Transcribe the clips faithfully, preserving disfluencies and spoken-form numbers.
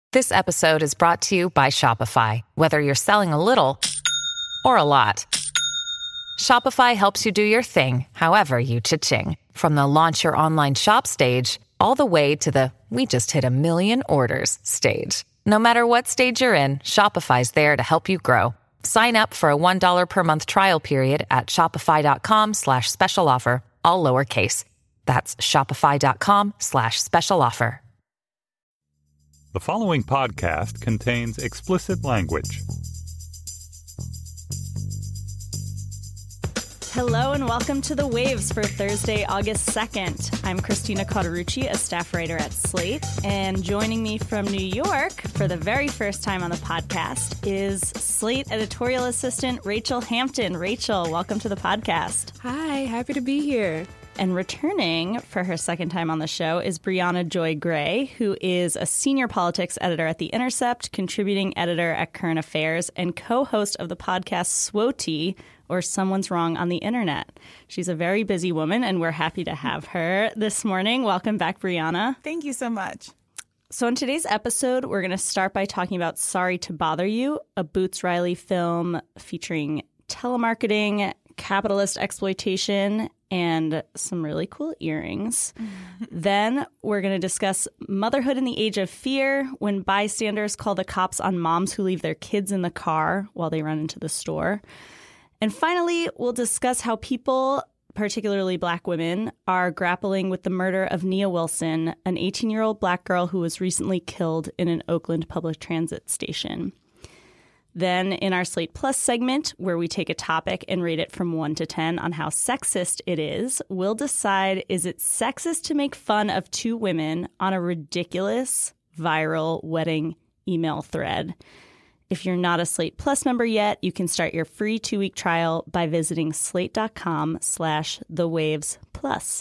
This episode is brought to you by Shopify. Whether you're selling a little or a lot, Shopify helps you do your thing, however you cha-ching. From the launch your online shop stage, all the way to the we just hit a million orders stage. No matter what stage you're in, Shopify's there to help you grow. Sign up for a one dollar per month trial period at shopify.com slash special offer, all lowercase. That's shopify.com slash special offer. The following podcast contains explicit language. Hello and welcome to The Waves for Thursday, August second. I'm Christina Cauterucci, a staff writer at Slate, and joining me from New York for the very first time on the podcast is Slate editorial assistant Rachel Hampton. Rachel, welcome to the podcast. Hi, happy to be here. And returning for her second time on the show is Briahna Joy Gray, who is a senior politics editor at The Intercept, contributing editor at Current Affairs, and co-host of the podcast S W O T, or Someone's Wrong on the Internet. She's a very busy woman, and we're happy to have her this morning. Welcome back, Briahna. Thank you so much. So in today's episode, we're going to start by talking about Sorry to Bother You, a Boots Riley film featuring telemarketing, capitalist exploitation, and some really cool earrings. Then we're going to discuss motherhood in the age of fear, when bystanders call the cops on moms who leave their kids in the car while they run into the store. And finally, we'll discuss how people, particularly Black women, are grappling with the murder of Nia Wilson, an eighteen-year-old Black girl who was recently killed in an Oakland public transit station. Then in our Slate Plus segment, where we take a topic and rate it from one to ten on how sexist it is, we'll decide, is it sexist to make fun of two women on a ridiculous viral wedding email thread? If you're not a Slate Plus member yet, you can start your free two-week trial by visiting slate.com slash the waves plus.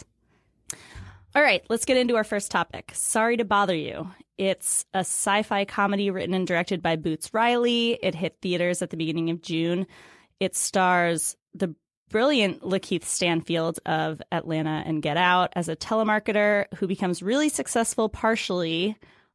All right, let's get into our first topic. Sorry to Bother You. It's a sci-fi comedy written and directed by Boots Riley. It hit theaters at the beginning of June. It stars the brilliant Lakeith Stanfield of Atlanta and Get Out as a telemarketer who becomes really successful partially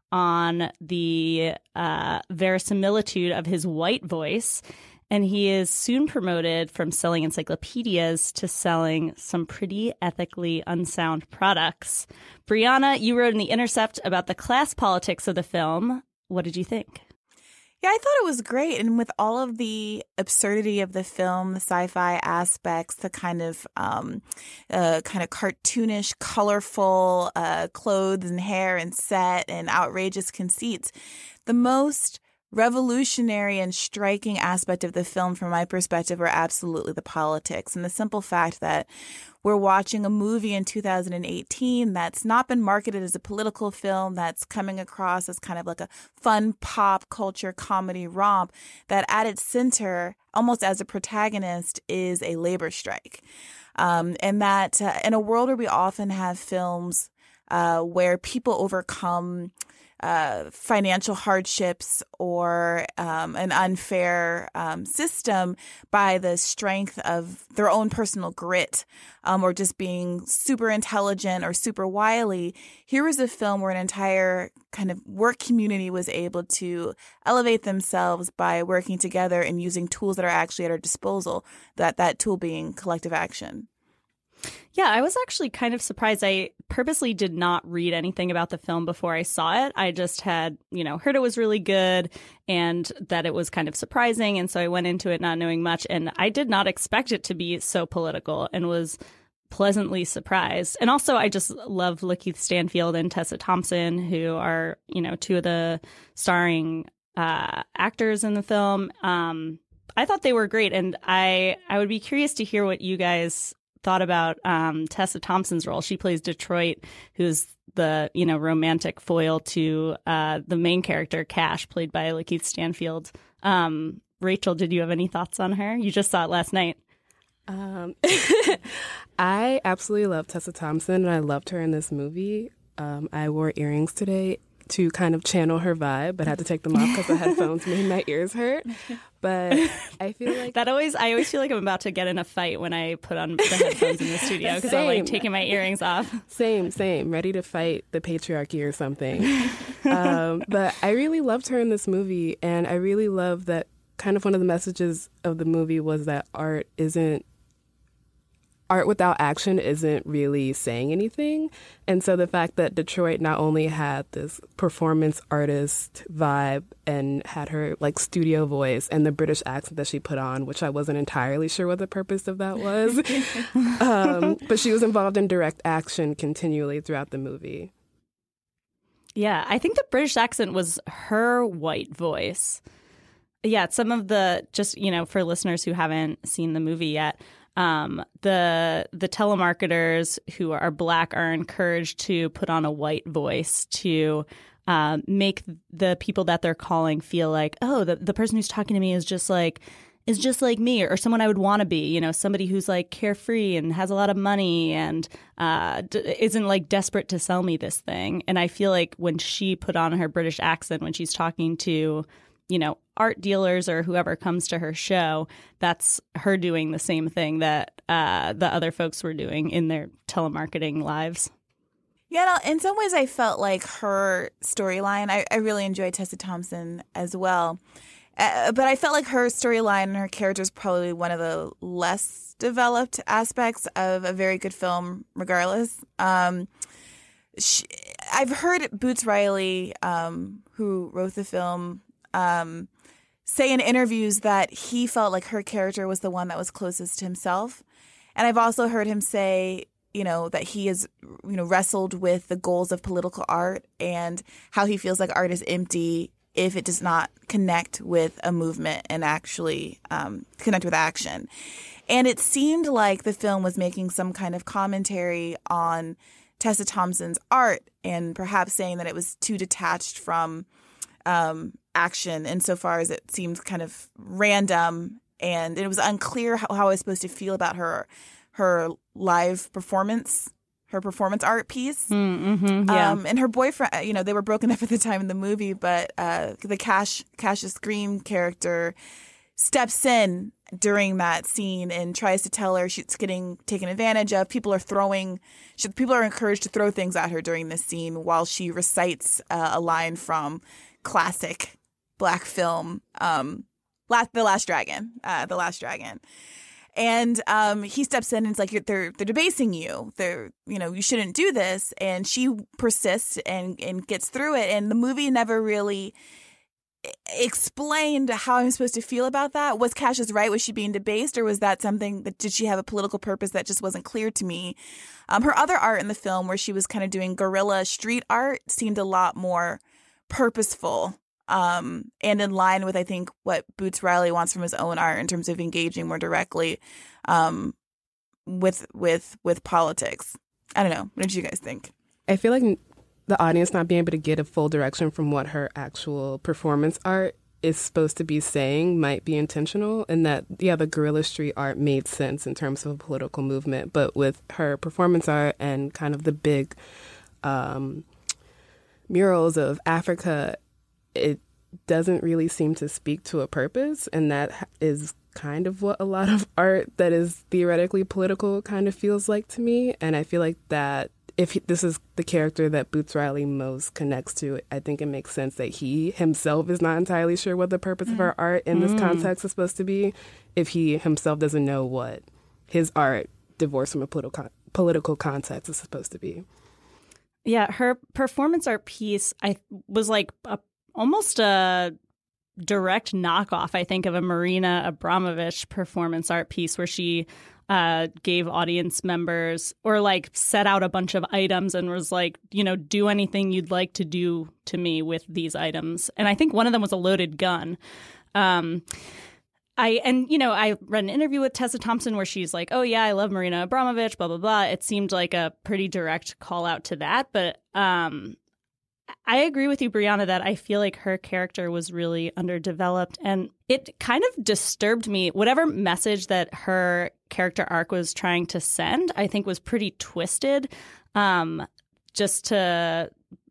on the uh, verisimilitude of his white voice. And he is soon promoted from selling encyclopedias to selling some pretty ethically unsound products. Briahna, you wrote in The Intercept about the class politics of the film. What did you think? Yeah, I thought it was great. And with all of the absurdity of the film, the sci-fi aspects, the kind of um, uh, kind of cartoonish, colorful uh, clothes and hair and set and outrageous conceits, the most revolutionary and striking aspect of the film, from my perspective, are absolutely the politics and the simple fact that we're watching a movie in two thousand eighteen that's not been marketed as a political film, that's coming across as kind of like a fun pop culture comedy romp, that at its center, almost as a protagonist, is a labor strike. Um, and that uh, in a world where we often have films uh, where people overcome Uh, financial hardships or um, an unfair um, system by the strength of their own personal grit, um, or just being super intelligent or super wily. Here was a film where an entire kind of work community was able to elevate themselves by working together and using tools that are actually at our disposal, that that tool being collective action. Yeah, I was actually kind of surprised. I purposely did not read anything about the film before I saw it. I just had, you know, heard it was really good and that it was kind of surprising. And so I went into it not knowing much. And I did not expect it to be so political and was pleasantly surprised. And also, I just love Lakeith Stanfield and Tessa Thompson, who are, you know, two of the starring uh, actors in the film. Um, I thought they were great. And I, I would be curious to hear what you guys thought about um, Tessa Thompson's role. She plays Detroit, who's the, you know, romantic foil to uh, the main character, Cash, played by Lakeith Stanfield. Um, Rachel, did you have any thoughts on her? You just saw it last night. Um, I absolutely love Tessa Thompson, and I loved her in this movie. Um, I wore earrings today to kind of channel her vibe, but had to take them off because the headphones made my ears hurt. But I feel like that always, I always feel like I'm about to get in a fight when I put on the headphones in the studio because I'm like taking my earrings off. Same, same. Ready to fight the patriarchy or something. um, but I really loved her in this movie, and I really love that kind of one of the messages of the movie was that art isn't art without action isn't really saying anything. And so the fact that Detroit not only had this performance artist vibe and had her like studio voice and the British accent that she put on, which I wasn't entirely sure what the purpose of that was, um, but she was involved in direct action continually throughout the movie. Yeah, I think the British accent was her white voice. Yeah, some of the, just, you know, for listeners who haven't seen the movie yet, um, the the telemarketers who are black are encouraged to put on a white voice to um, make the people that they're calling feel like, oh, the, the person who's talking to me is just like is just like me, or someone I would want to be, you know, somebody who's like carefree and has a lot of money and uh, d- isn't like desperate to sell me this thing. And I feel like when she put on her British accent when she's talking to, you know, art dealers or whoever comes to her show, that's her doing the same thing that uh, the other folks were doing in their telemarketing lives. Yeah, no, in some ways I felt like her storyline, I, I really enjoyed Tessa Thompson as well. Uh, but I felt like her storyline and her character is probably one of the less developed aspects of a very good film, regardless. Um, she, I've heard Boots Riley, um, who wrote the film, um, say in interviews that he felt like her character was the one that was closest to himself. And I've also heard him say, you know, that he has, you know, wrestled with the goals of political art and how he feels like art is empty if it does not connect with a movement and actually um, connect with action. And it seemed like the film was making some kind of commentary on Tessa Thompson's art and perhaps saying that it was too detached from um, action insofar as it seemed kind of random, and it was unclear how, how I was supposed to feel about her her live performance, her performance art piece. Mm-hmm, yeah. Um, and her boyfriend, you know, they were broken up at the time in the movie, but uh, the Cash Cassius Green character steps in during that scene and tries to tell her she's getting taken advantage of. People are throwing, she, people are encouraged to throw things at her during this scene while she recites uh, a line from classic black film, um, Last, The Last Dragon, uh, The Last Dragon. And um, he steps in and it's like, they're they're debasing you. They're, you know, you shouldn't do this. And she persists and, and gets through it. And the movie never really explained how I'm supposed to feel about that. Was Cassius right? Was she being debased? Or was that something that, did she have a political purpose that just wasn't clear to me? Um, her other art in the film where she was kind of doing guerrilla street art seemed a lot more purposeful. Um, and in line with, I think, what Boots Riley wants from his own art in terms of engaging more directly um, with with with politics. I don't know. What did you guys think? I feel like the audience not being able to get a full direction from what her actual performance art is supposed to be saying might be intentional, and that, yeah, the guerrilla street art made sense in terms of a political movement. But with her performance art and kind of the big um, murals of Africa, it doesn't really seem to speak to a purpose, and that is kind of what a lot of art that is theoretically political kind of feels like to me. And I feel like that if he, this is the character that Boots Riley most connects to, I think it makes sense that he himself is not entirely sure what the purpose mm. of our art in this mm. context is supposed to be, if he himself doesn't know what his art, divorced from a political political context, is supposed to be. Yeah, her performance art piece, I was like a almost a direct knockoff, I think, of a Marina Abramovich performance art piece where she uh, gave audience members or like set out a bunch of items and was like, you know, do anything you'd like to do to me with these items. And I think one of them was a loaded gun. Um, I and, you know, I read an interview with Tessa Thompson where she's like, oh, yeah, I love Marina Abramovich, blah, blah, blah. It seemed like a pretty direct call out to that. But um I agree with you, Brianna, that I feel like her character was really underdeveloped, and it kind of disturbed me. Whatever message that her character arc was trying to send, I think was pretty twisted. Um, just to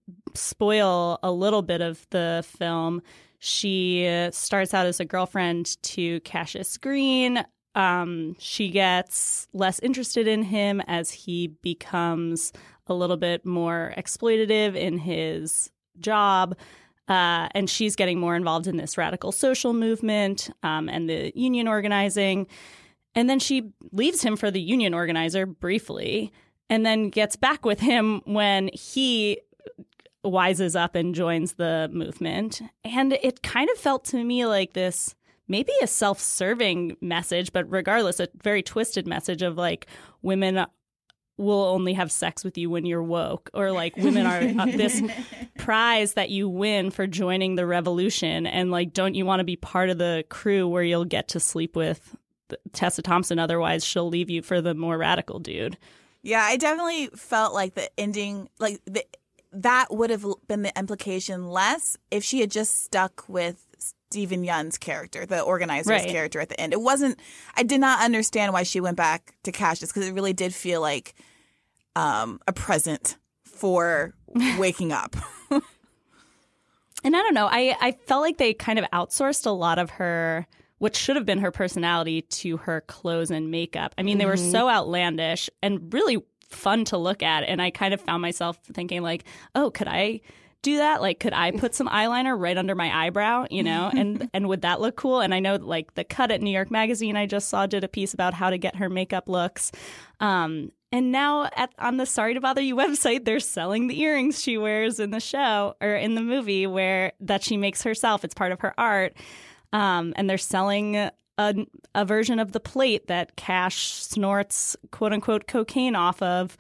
spoil a little bit of the film, she starts out as a girlfriend to Cassius Green. Um, she gets less interested in him as he becomes a little bit more exploitative in his job. Uh, and she's getting more involved in this radical social movement um, and the union organizing. And then she leaves him for the union organizer briefly and then gets back with him when he wises up and joins the movement. And it kind of felt to me like this, maybe a self-serving message, but regardless, a very twisted message of like women will only have sex with you when you're woke, or like women are uh, this prize that you win for joining the revolution. And like, don't you want to be part of the crew where you'll get to sleep with Tessa Thompson? Otherwise, she'll leave you for the more radical dude. Yeah, I definitely felt like the ending, like the, that would have been the implication less if she had just stuck with Steven Yeun's character, the organizer's right. character at the end. It wasn't, I did not understand why she went back to Cassius, because it really did feel like um, a present for waking up. And I don't know, I, I felt like they kind of outsourced a lot of her, what should have been her personality, to her clothes and makeup. I mean, they were mm-hmm. so outlandish and really fun to look at. And I kind of found myself thinking like, oh, could I do that? Like, could I put some eyeliner right under my eyebrow, you know, and and would that look cool? And I know like the Cut at New York Magazine I just saw did a piece about how to get her makeup looks. Um, and now at on the Sorry to Bother You website, they're selling the earrings she wears in the show or in the movie where that she makes herself. It's part of her art. Um, and they're selling a, a version of the plate that Cash snorts quote unquote cocaine off of.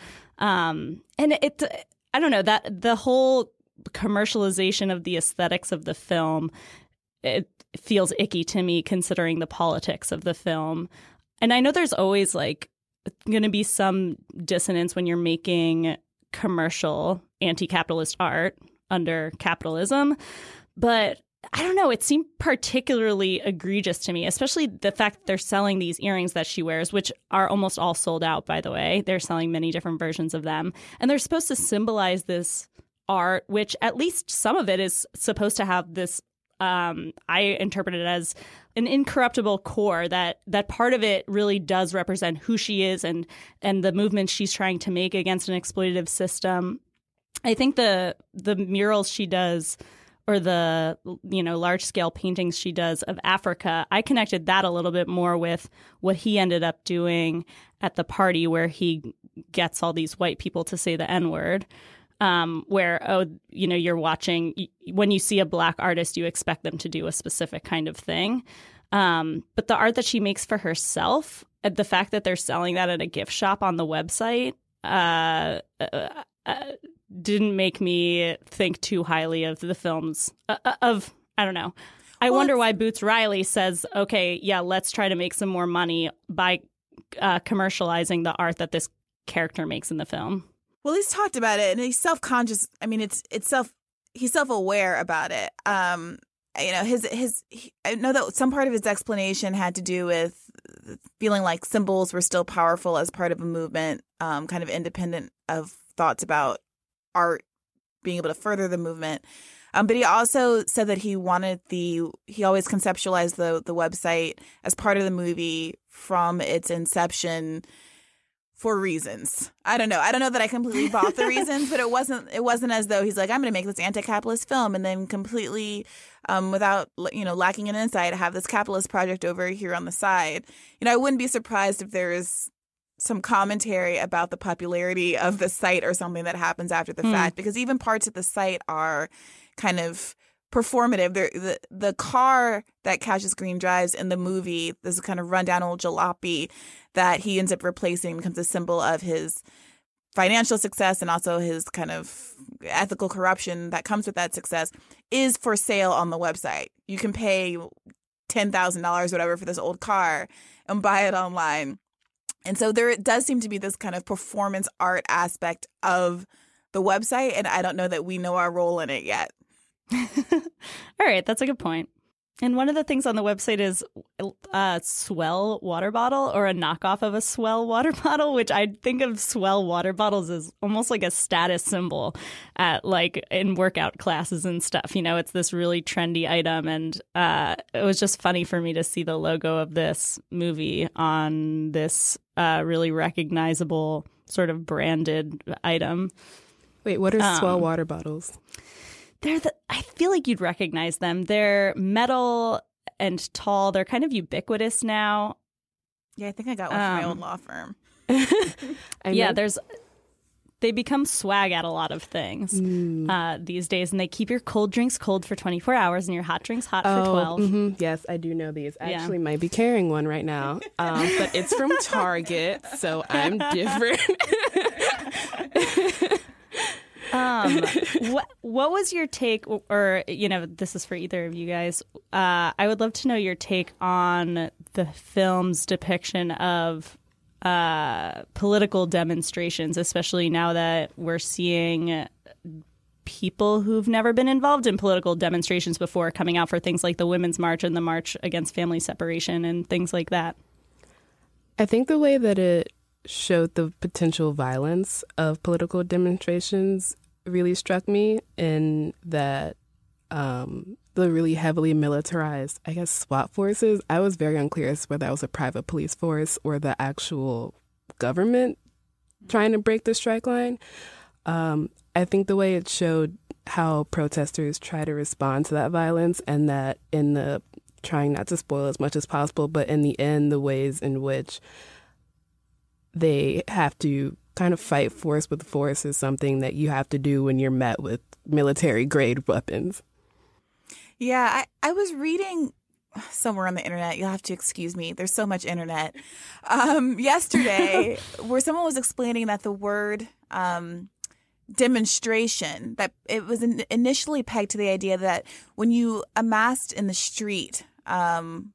Um, and it, I don't know, that the whole commercialization of the aesthetics of the film, it feels icky to me considering the politics of the film. And I know there's always like going to be some dissonance when you're making commercial anti-capitalist art under capitalism, but I don't know, it seemed particularly egregious to me, especially the fact that they're selling these earrings that she wears, which are almost all sold out, by the way. They're selling many different versions of them, and they're supposed to symbolize this art, which at least some of it is supposed to have this, um, I interpret it as an incorruptible core, that that part of it really does represent who she is and and the movement she's trying to make against an exploitative system. I think the the murals she does, or the, you know, large scale paintings she does of Africa, I connected that a little bit more with what he ended up doing at the party where he gets all these white people to say the N-word. Um, where, oh, you know, you're watching, when you see a black artist, you expect them to do a specific kind of thing. Um, but the art that she makes for herself, the fact that they're selling that at a gift shop on the website, uh, uh, uh, didn't make me think too highly of the films, uh, of, I don't know. I well, wonder why Boots Riley says, okay, yeah, let's try to make some more money by uh, commercializing the art that this character makes in the film. Well, he's talked about it, and he's self-conscious. I mean, it's it's self. He's self-aware about it. Um, you know, his his. He, I know that some part of his explanation had to do with feeling like symbols were still powerful as part of a movement, um, kind of independent of thoughts about art being able to further the movement. Um, but he also said that he wanted the. He always conceptualized the the website as part of the movie from its inception. For reasons. I don't know. I don't know that I completely bought the reasons, but it wasn't it wasn't as though he's like, I'm going to make this anti-capitalist film and then completely, um, without, you know, lacking in insight, have this capitalist project over here on the side. You know, I wouldn't be surprised if there is some commentary about the popularity of the site or something that happens after the mm. fact, because even parts of the site are kind of performative. They're, the the car that Cassius Green drives in the movie, this kind of rundown old jalopy that he ends up replacing, becomes a symbol of his financial success and also his kind of ethical corruption that comes with that success, is for sale on the website. You can pay ten thousand dollars, whatever, for this old car and buy it online. And so there does seem to be this kind of performance art aspect of the website, and I don't know that we know our role in it yet. All right, that's a good point. And one of the things on the website is a Swell water bottle, or a knockoff of a Swell water bottle, which I think of Swell water bottles as almost like a status symbol at like in workout classes and stuff. You know, it's this really trendy item. And uh, it was just funny for me to see the logo of this movie on this uh, really recognizable sort of branded item. Wait, what are um, Swell water bottles? they're the, I feel like you'd recognize them. They're metal and tall. They're kind of ubiquitous now. Yeah, I think I got one from Um, my old law firm. I yeah, know- there's they become swag at a lot of things Mm. uh, these days, and they keep your cold drinks cold for twenty-four hours and your hot drinks hot Oh, for twelve. mhm. Yes, I do know these. I Yeah. actually might be carrying one right now, um, but it's from Target, so I'm different. Um, what what was your take, or you know, this is for either of you guys. Uh, I would love to know your take on the film's depiction of uh, political demonstrations, especially now that we're seeing people who've never been involved in political demonstrations before coming out for things like the Women's March and the March Against Family Separation and things like that. I think the way that it showed the potential violence of political demonstrations really struck me, in that um, the really heavily militarized, I guess, SWAT forces, I was very unclear as to whether that was a private police force or the actual government trying to break the strike line. Um, I think the way it showed how protesters try to respond to that violence, and that in the, trying not to spoil as much as possible, but in the end, the ways in which they have to kind of fight force with force is something that you have to do when you're met with military grade weapons. Yeah, I, I was reading somewhere on the internet. You'll have to excuse me. There's so much internet. Um, yesterday, where someone was explaining that the word um, demonstration, that it was in, initially pegged to the idea that when you amassed in the street um,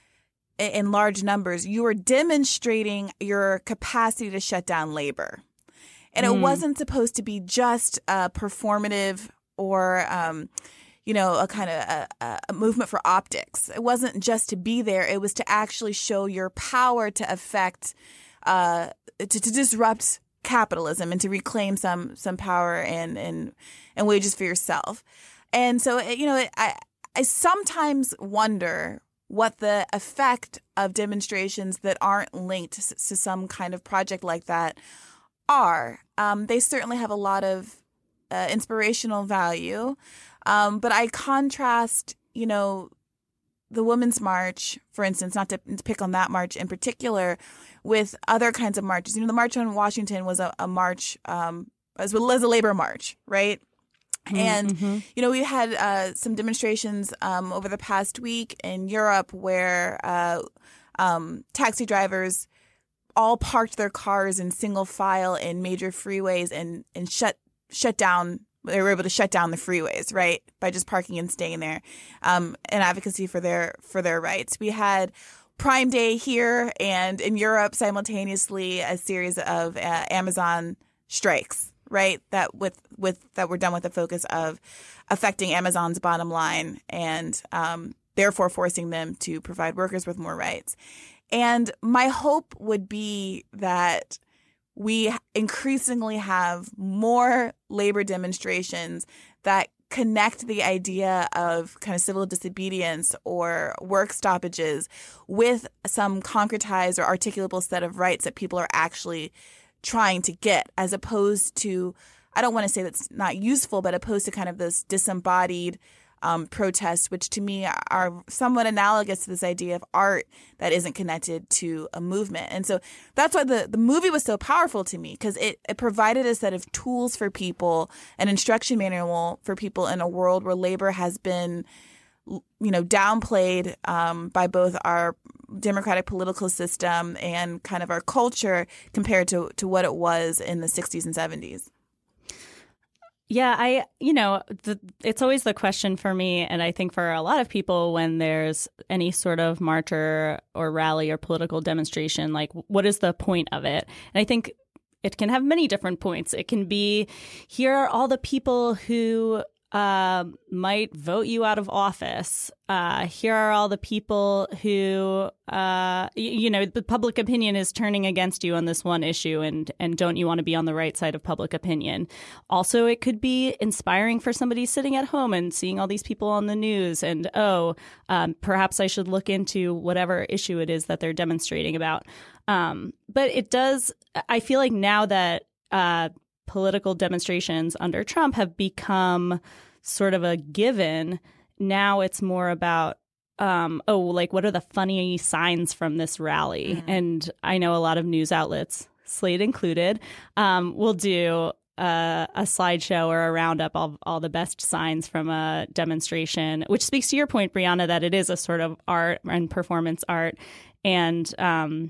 in large numbers, you were demonstrating your capacity to shut down labor. And mm. it wasn't supposed to be just a performative or, um, you know, a kind of a, a movement for optics. It wasn't just to be there. It was to actually show your power to affect, uh, to, to disrupt capitalism and to reclaim some some power and and, and wages for yourself. And so, you know, I I sometimes wonder what the effect of demonstrations that aren't linked to some kind of project like that are. Um, they certainly have a lot of uh, inspirational value. Um, but I contrast, you know, the Women's March, for instance, not to, to pick on that march in particular, with other kinds of marches. You know, the March on Washington was a, a march, um, as well as a labor march, right? And, mm-hmm. you know, we had uh, some demonstrations um, over the past week in Europe where uh, um, taxi drivers all parked their cars in single file in major freeways and, and shut shut down. They were able to shut down the freeways, right, by just parking and staying there, um, in advocacy for their for their rights. We had Prime Day here and in Europe simultaneously a series of uh, Amazon strikes. Right, that with with that were done with the focus of affecting Amazon's bottom line and um, therefore forcing them to provide workers with more rights. And my hope would be that we increasingly have more labor demonstrations that connect the idea of kind of civil disobedience or work stoppages with some concretized or articulable set of rights that people are actually trying to get, as opposed to, I don't want to say that's not useful, but opposed to kind of this disembodied um, protests, which to me are somewhat analogous to this idea of art that isn't connected to a movement. And so that's why the, the movie was so powerful to me, because it, it provided a set of tools for people, an instruction manual for people in a world where labor has been, you know, downplayed um, by both our democratic political system and kind of our culture compared to, to what it was in the sixties and seventies. Yeah, I, you know, the, it's always the question for me, and I think for a lot of people when there's any sort of march or, or rally or political demonstration, like, what is the point of it? And I think it can have many different points. It can be, here are all the people who Uh, might vote you out of office. Uh, here are all the people who, uh, y- you know, the public opinion is turning against you on this one issue, and and don't you want to be on the right side of public opinion? Also, it could be inspiring for somebody sitting at home and seeing all these people on the news, and oh, um, perhaps I should look into whatever issue it is that they're demonstrating about. Um, but it does. I feel like now that uh, political demonstrations under Trump have become sort of a given. Now it's more about, um, oh, like, what are the funny signs from this rally? Mm-hmm. And I know a lot of news outlets, Slate included, um, will do uh, a slideshow or a roundup of all the best signs from a demonstration, which speaks to your point, Brianna, that it is a sort of art and performance art. And um,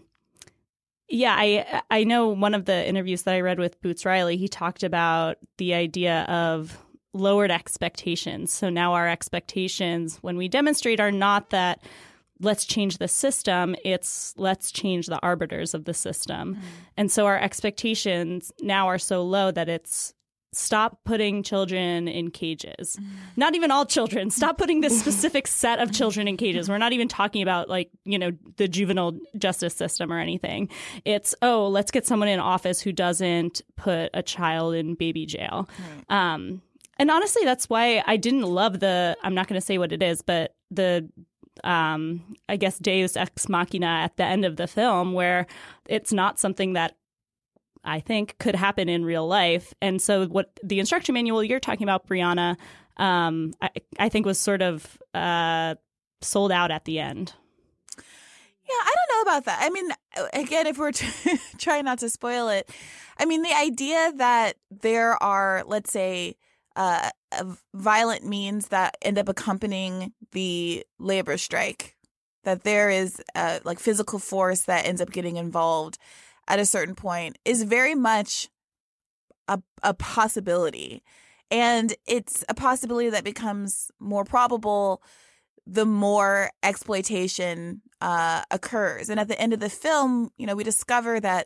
yeah, I I know one of the interviews that I read with Boots Riley, he talked about the idea of lowered expectations. So now our expectations when we demonstrate are not that let's change the system, it's let's change the arbiters of the system. Mm-hmm. And so our expectations now are so low that it's stop putting children in cages. Mm-hmm. Not even all children. Stop putting this specific set of children in cages. We're not even talking about, like, you know, the juvenile justice system or anything. It's, oh, let's get someone in office who doesn't put a child in baby jail. Right. Um, and honestly, that's why I didn't love the, I'm not going to say what it is, but the Um, I guess Deus Ex Machina at the end of the film, where it's not something that I think could happen in real life. And so what the instruction manual you're talking about, Brianna, um, I, I think was sort of uh, sold out at the end. Yeah, I don't know about that. I mean, again, if we're t- trying not to spoil it, I mean, the idea that there are, let's say, Uh, violent means that end up accompanying the labor strike, that there is uh, like physical force that ends up getting involved at a certain point is very much a, a possibility. And it's a possibility that becomes more probable the more exploitation uh, occurs. And at the end of the film, you know, we discover that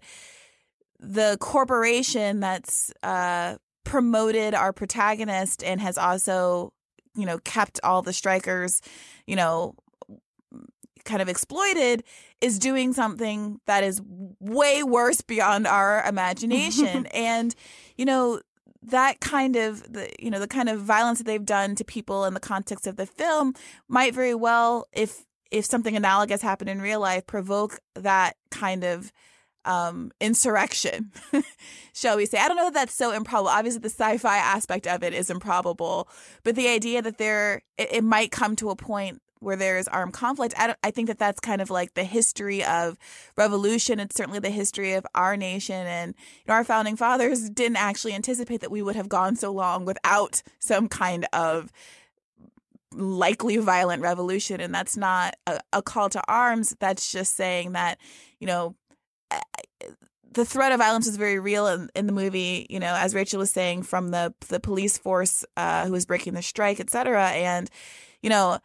the corporation that's uh, promoted our protagonist and has also, you know, kept all the strikers, you know, kind of exploited, is doing something that is way worse beyond our imagination. And, you know, that kind of, the, you know, the kind of violence that they've done to people in the context of the film might very well, if if something analogous happened in real life, provoke that kind of Um, insurrection, shall we say. I don't know that that's so improbable. Obviously, the sci-fi aspect of it is improbable, but the idea that there it, it might come to a point where there is armed conflict, I, don't, I think that that's kind of like the history of revolution. It's certainly the history of our nation, and you know, our founding fathers didn't actually anticipate that we would have gone so long without some kind of likely violent revolution. And that's not a, a call to arms. That's just saying that, you know, the threat of violence was very real in, in the movie, you know, as Rachel was saying, from the the police force uh, who was breaking the strike, et cetera. And, you know,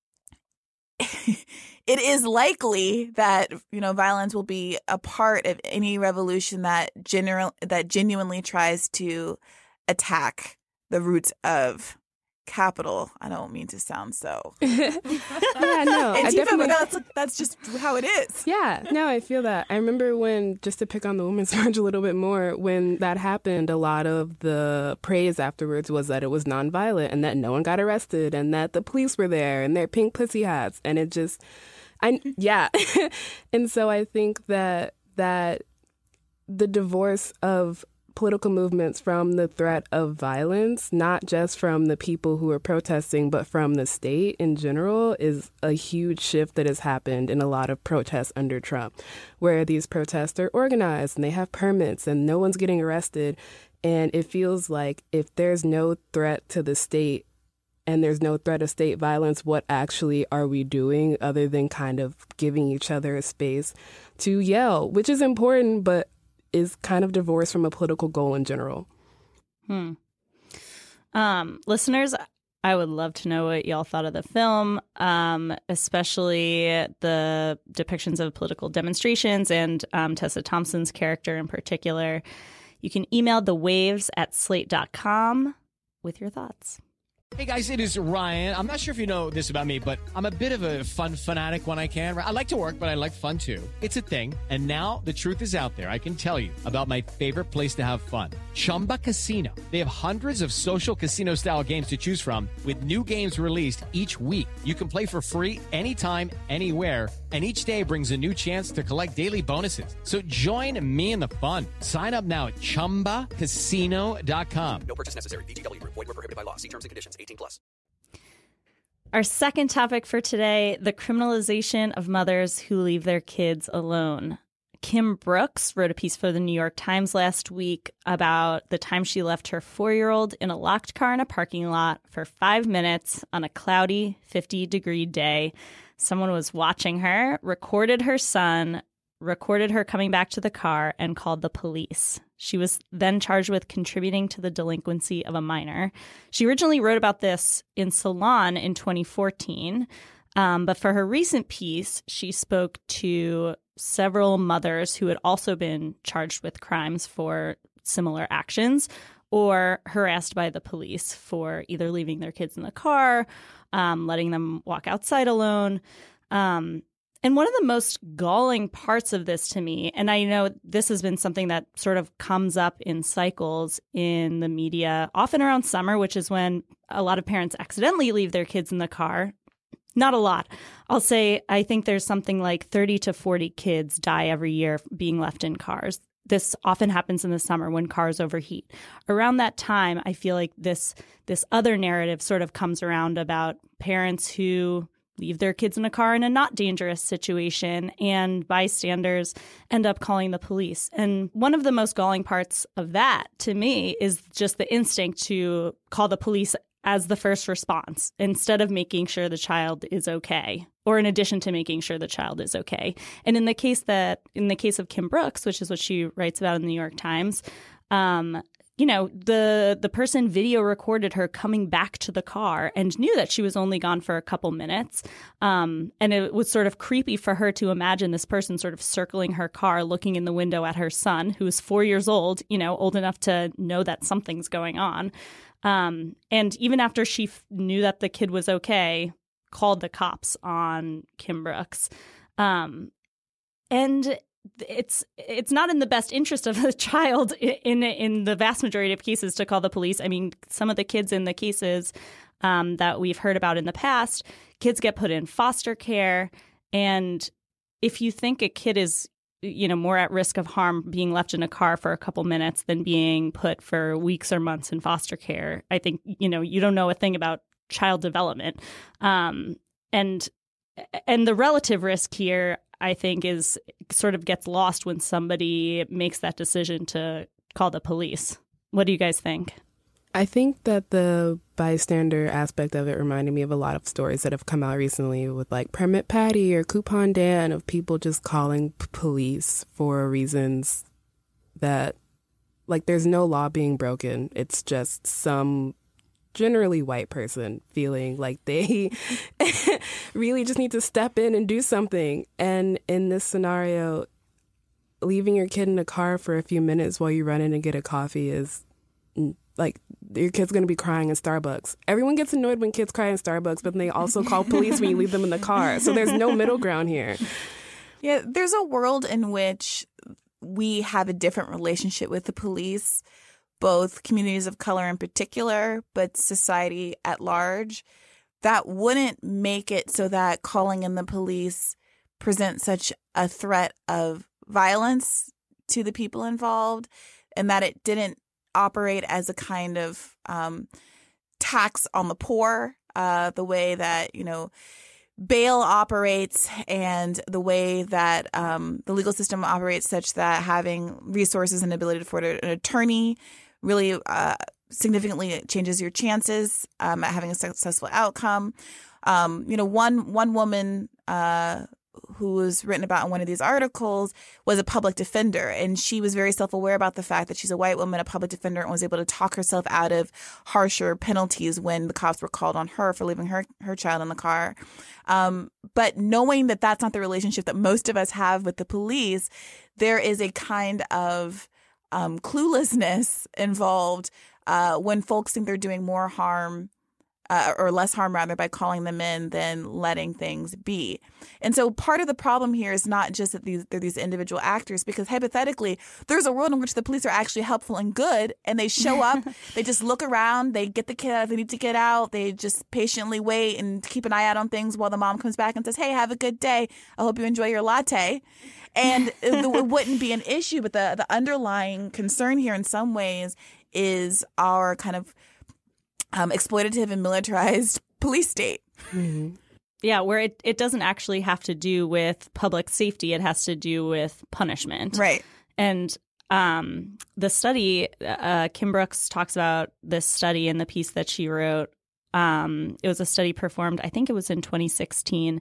it is likely that, you know, violence will be a part of any revolution that general that genuinely tries to attack the roots of capital. I don't mean to sound so. Yeah, no, I Antifa, definitely, but that's, that's just how it is. Yeah, no, I feel that. I remember when, just to pick on the Women's March a little bit more, when that happened, a lot of the praise afterwards was that it was nonviolent and that no one got arrested and that the police were there and their pink pussy hats. And it just, I yeah. And so I think that that the divorce of political movements from the threat of violence, not just from the people who are protesting, but from the state in general, is a huge shift that has happened in a lot of protests under Trump, where these protests are organized and they have permits and no one's getting arrested. And it feels like if there's no threat to the state and there's no threat of state violence, what actually are we doing other than kind of giving each other a space to yell, which is important, but is kind of divorced from a political goal in general. Hmm. Um, listeners, I would love to know what y'all thought of the film, um, especially the depictions of political demonstrations and um, Tessa Thompson's character in particular. You can email the waves at slate dot com with your thoughts. Hey guys, it is Ryan. I'm not sure if you know this about me, but I'm a bit of a fun fanatic when I can. I like to work, but I like fun too. It's a thing. And now the truth is out there. I can tell you about my favorite place to have fun. Chumba Casino. They have hundreds of social casino style games to choose from with new games released each week. You can play for free anytime, anywhere, And each day brings a new chance to collect daily bonuses. So join me in the fun. Sign up now at chumba casino dot com. No purchase necessary. V G W. Void where prohibited by law. See terms and conditions. eighteen plus. Our second topic for today, the criminalization of mothers who leave their kids alone. Kim Brooks wrote a piece for the New York Times last week about the time she left her four-year-old in a locked car in a parking lot for five minutes on a cloudy fifty-degree day. Someone was watching her, recorded her son, recorded her coming back to the car, and called the police. She was then charged with contributing to the delinquency of a minor. She originally wrote about this in Salon in twenty fourteen, um, but for her recent piece, she spoke to several mothers who had also been charged with crimes for similar actions or harassed by the police for either leaving their kids in the car, um, letting them walk outside alone. Um, and one of the most galling parts of this to me, and I know this has been something that sort of comes up in cycles in the media, often around summer, which is when a lot of parents accidentally leave their kids in the car. Not a lot. I'll say I think there's something like thirty to forty kids die every year being left in cars. This often happens in the summer when cars overheat. Around that time, I feel like this this other narrative sort of comes around about parents who leave their kids in a car in a not dangerous situation, and bystanders end up calling the police. And one of the most galling parts of that, to me, is just the instinct to call the police as the first response instead of making sure the child is okay, or in addition to making sure the child is okay. And in the case that in the case of Kim Brooks, which is what she writes about in the New York Times, um, you know, the the person video recorded her coming back to the car and knew that she was only gone for a couple minutes. Um, and it was sort of creepy for her to imagine this person sort of circling her car, looking in the window at her son, who is four years old, you know, old enough to know that something's going on. Um, and even after she f- knew that the kid was okay, called the cops on Kim Brooks. Um, and it's it's not in the best interest of the child in in the vast majority of cases to call the police. I mean, some of the kids in the cases um, that we've heard about in the past, kids get put in foster care. And if you think a kid is, you know, more at risk of harm being left in a car for a couple minutes than being put for weeks or months in foster care, I think, you know, you don't know a thing about child development. Um, and and the relative risk here, I think, is sort of gets lost when somebody makes that decision to call the police. What do you guys think? I think that the bystander aspect of it reminded me of a lot of stories that have come out recently with like Permit Patty or Coupon Dan, of people just calling p- police for reasons that, like, there's no law being broken. It's just some generally white person feeling like they really just need to step in and do something. And in this scenario, leaving your kid in a car for a few minutes while you run in and get a coffee is like, your kid's going to be crying in Starbucks. Everyone gets annoyed when kids cry in Starbucks, but then they also call police when you leave them in the car. So there's no middle ground here. Yeah, there's a world in which we have a different relationship with the police, both communities of color in particular, but society at large, that wouldn't make it so that calling in the police presents such a threat of violence to the people involved, and that it didn't operate as a kind of um, tax on the poor, uh, the way that, you know, bail operates and the way that um, the legal system operates, such that having resources and ability to afford an attorney really uh, significantly changes your chances um, at having a successful outcome. Um, you know, one one woman uh, who was written about in one of these articles was a public defender, and she was very self-aware about the fact that she's a white woman, a public defender, and was able to talk herself out of harsher penalties when the cops were called on her for leaving her, her child in the car. Um, but knowing that that's not the relationship that most of us have with the police, there is a kind of um, cluelessness involved uh, when folks think they're doing more harm uh, or less harm rather by calling them in than letting things be. And so part of the problem here is not just that these they're these individual actors, because hypothetically there's a world in which the police are actually helpful and good, and they show up, they just look around, they get the kid out if they need to get out, they just patiently wait and keep an eye out on things while the mom comes back and says, hey, have a good day. I hope you enjoy your latte. And it, it wouldn't be an issue, but the, the underlying concern here in some ways is our kind of um, exploitative and militarized police state. Mm-hmm. Yeah, where it, it doesn't actually have to do with public safety. It has to do with punishment. Right. And um, the study, uh, Kim Brooks talks about this study in the piece that she wrote. Um, it was a study performed, I think it was in twenty sixteen,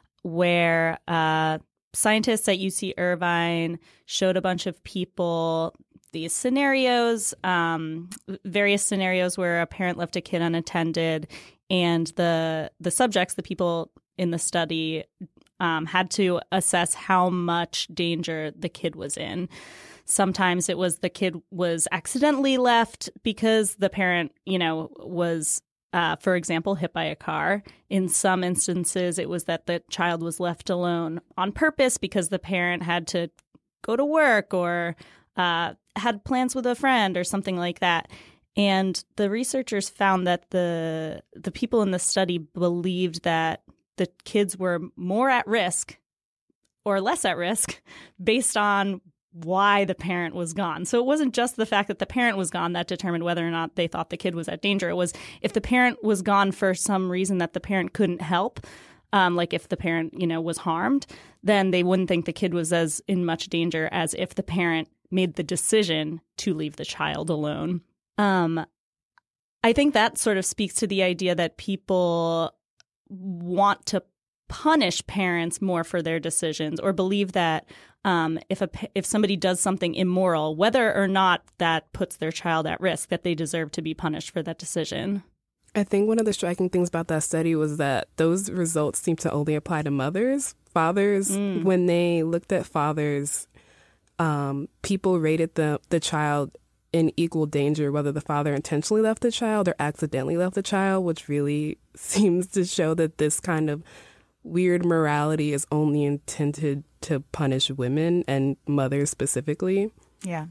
where uh, scientists at U C Irvine showed a bunch of people these scenarios, um, various scenarios where a parent left a kid unattended, and the the subjects, the people in the study, um, had to assess how much danger the kid was in. Sometimes it was the kid was accidentally left because the parent, you know, was, uh, for example, hit by a car. In some instances, it was that the child was left alone on purpose because the parent had to go to work or uh, had plans with a friend or something like that. And the researchers found that the the people in the study believed that the kids were more at risk or less at risk based on why the parent was gone. So it wasn't just the fact that the parent was gone that determined whether or not they thought the kid was at danger. It was if the parent was gone for some reason that the parent couldn't help, um, like if the parent, you know, was harmed, then they wouldn't think the kid was as in much danger as if the parent made the decision to leave the child alone. Um, I think that sort of speaks to the idea that people want to punish parents more for their decisions, or believe that um, if a if somebody does something immoral, whether or not that puts their child at risk, that they deserve to be punished for that decision. I think one of the striking things about that study was that those results seem to only apply to mothers. Fathers, mm. when they looked at fathers, um, people rated the the child in equal danger, whether the father intentionally left the child or accidentally left the child, which really seems to show that this kind of weird morality is only intended to punish women and mothers specifically. Yeah.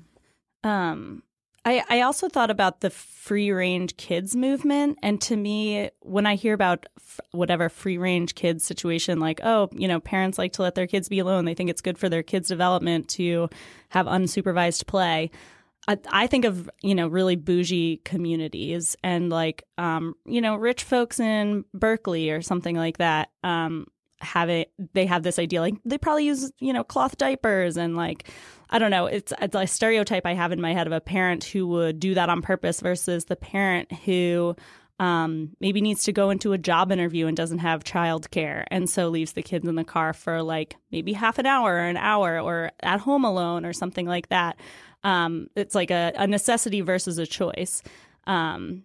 Um, I, I also thought about the free-range kids movement. And to me, when I hear about f- whatever free-range kids situation, like, oh, you know, parents like to let their kids be alone. They think it's good for their kids' development to have unsupervised play. I, I think of, you know, really bougie communities and like, um, you know, rich folks in Berkeley or something like that. Um, have it, they have this idea, like they probably use, you know, cloth diapers and like, I don't know, it's, it's a stereotype I have in my head of a parent who would do that on purpose versus the parent who um, maybe needs to go into a job interview and doesn't have childcare and so leaves the kids in the car for like maybe half an hour or an hour or at home alone or something like that. Um, it's like a, a necessity versus a choice. Um,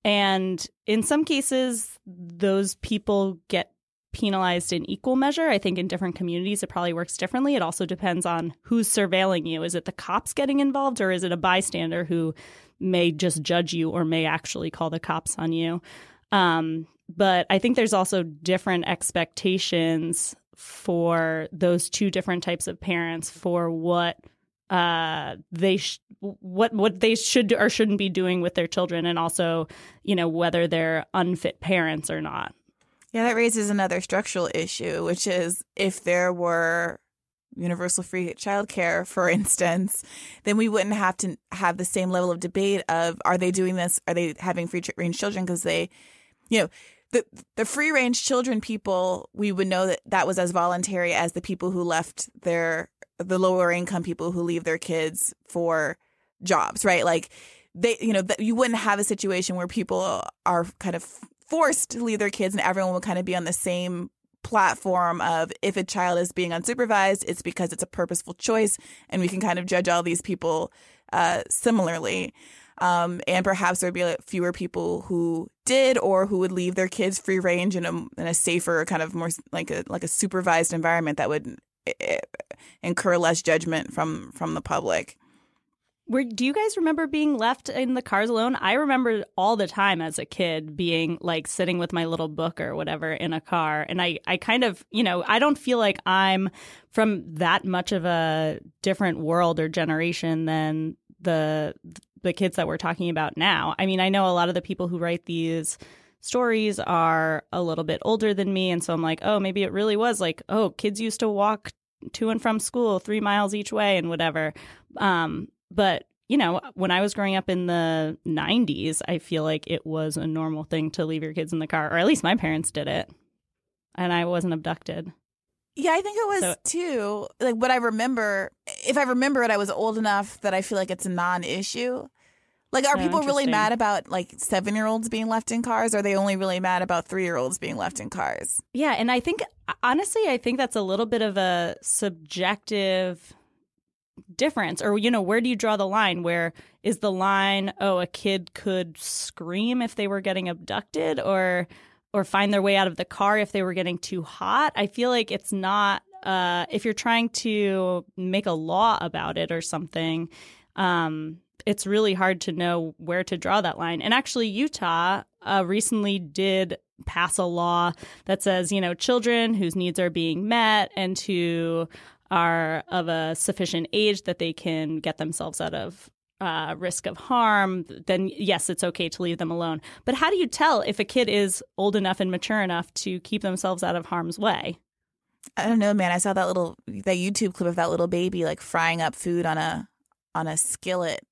and in some cases, those people get penalized in equal measure. I think in different communities, it probably works differently. It also depends on who's surveilling you. Is it the cops getting involved, or is it a bystander who may just judge you or may actually call the cops on you? Um, but I think there's also different expectations for those two different types of parents for what uh, they sh- what what they should do or shouldn't be doing with their children, and also, you know, whether they're unfit parents or not. Yeah, that raises another structural issue, which is if there were universal free childcare, for instance, then we wouldn't have to have the same level of debate of are they doing this? Are they having free range children because they, you know, the the free range children people, we would know that that was as voluntary as the people who left their the lower income people who leave their kids for jobs, right? Like they, you know, you wouldn't have a situation where people are kind of forced to leave their kids and everyone will kind of be on the same platform of if a child is being unsupervised, it's because it's a purposeful choice and we can kind of judge all these people uh, similarly. Um, and perhaps there'd be fewer people who did or who would leave their kids free range in a, in a safer kind of more like a like a supervised environment that would incur less judgment from from the public. Were, do you guys remember being left in the cars alone? I remember all the time as a kid being like sitting with my little book or whatever in a car. And I, I kind of, you know, I don't feel like I'm from that much of a different world or generation than the the kids that we're talking about now. I mean, I know a lot of the people who write these stories are a little bit older than me. And so I'm like, oh, maybe it really was like, oh, kids used to walk to and from school three miles each way and whatever. Um, but, you know, when I was growing up in the nineties, I feel like it was a normal thing to leave your kids in the car, or at least my parents did it. And I wasn't abducted. Yeah, I think it was So- too. Like what I remember, if I remember it, I was old enough that I feel like it's a non-issue. Like, are Oh, people really interesting. mad about like seven-year-olds being left in cars? Or are they only really mad about three-year-olds being left in cars? Yeah, and I think, honestly, I think that's a little bit of a subjective difference. Or, you know, where do you draw the line? Where is the line, oh, a kid could scream if they were getting abducted or or find their way out of the car if they were getting too hot? I feel like it's not, uh, if you're trying to make a law about it or something, um, it's really hard to know where to draw that line. And actually, Utah uh, recently did pass a law that says, you know, children whose needs are being met and who are of a sufficient age that they can get themselves out of uh, risk of harm, then yes, it's okay to leave them alone. But how do you tell if a kid is old enough and mature enough to keep themselves out of harm's way? I don't know, man. I saw that little that YouTube clip of that little baby like frying up food on a on a skillet.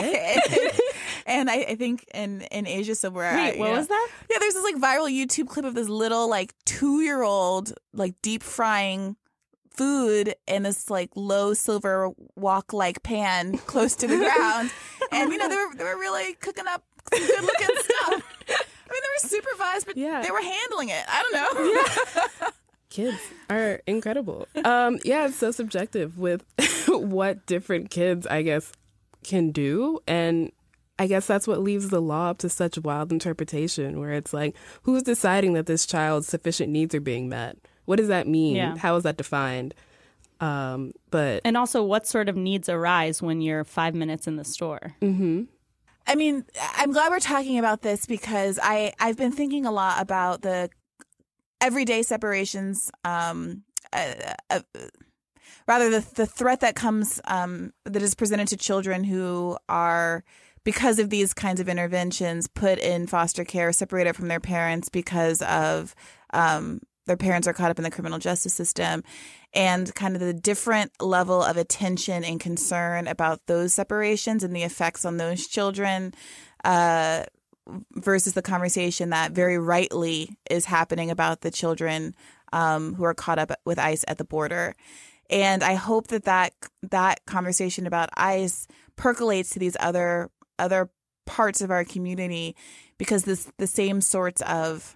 And I, I think in, in Asia somewhere. Wait, I, what yeah. was that? Yeah, there's this like viral YouTube clip of this little like two year old like deep frying food in this like low silver wok like pan close to the ground. And you know, they were they were really cooking up some good looking stuff. I mean, they were supervised, but Yeah. they were handling it. I don't know. Kids are incredible. Um, yeah, it's so subjective with what different kids, I guess, can do. And I guess that's what leaves the law up to such wild interpretation, where it's like, who's deciding that this child's sufficient needs are being met? What does that mean? Yeah. How is that defined? Um, but And also, what sort of needs arise when you're five minutes in the store? mhm. I mean, I'm glad we're talking about this because I, I've been thinking a lot about the everyday separations, um, uh, uh, rather the, the threat that comes, um, that is presented to children who are, because of these kinds of interventions, put in foster care, separated from their parents because of um, their parents are caught up in the criminal justice system, and kind of the different level of attention and concern about those separations and the effects on those children uh, versus the conversation that very rightly is happening about the children um, who are caught up with ICE at the border. And I hope that that, that conversation about ICE percolates to these other other parts of our community, because this the same sorts of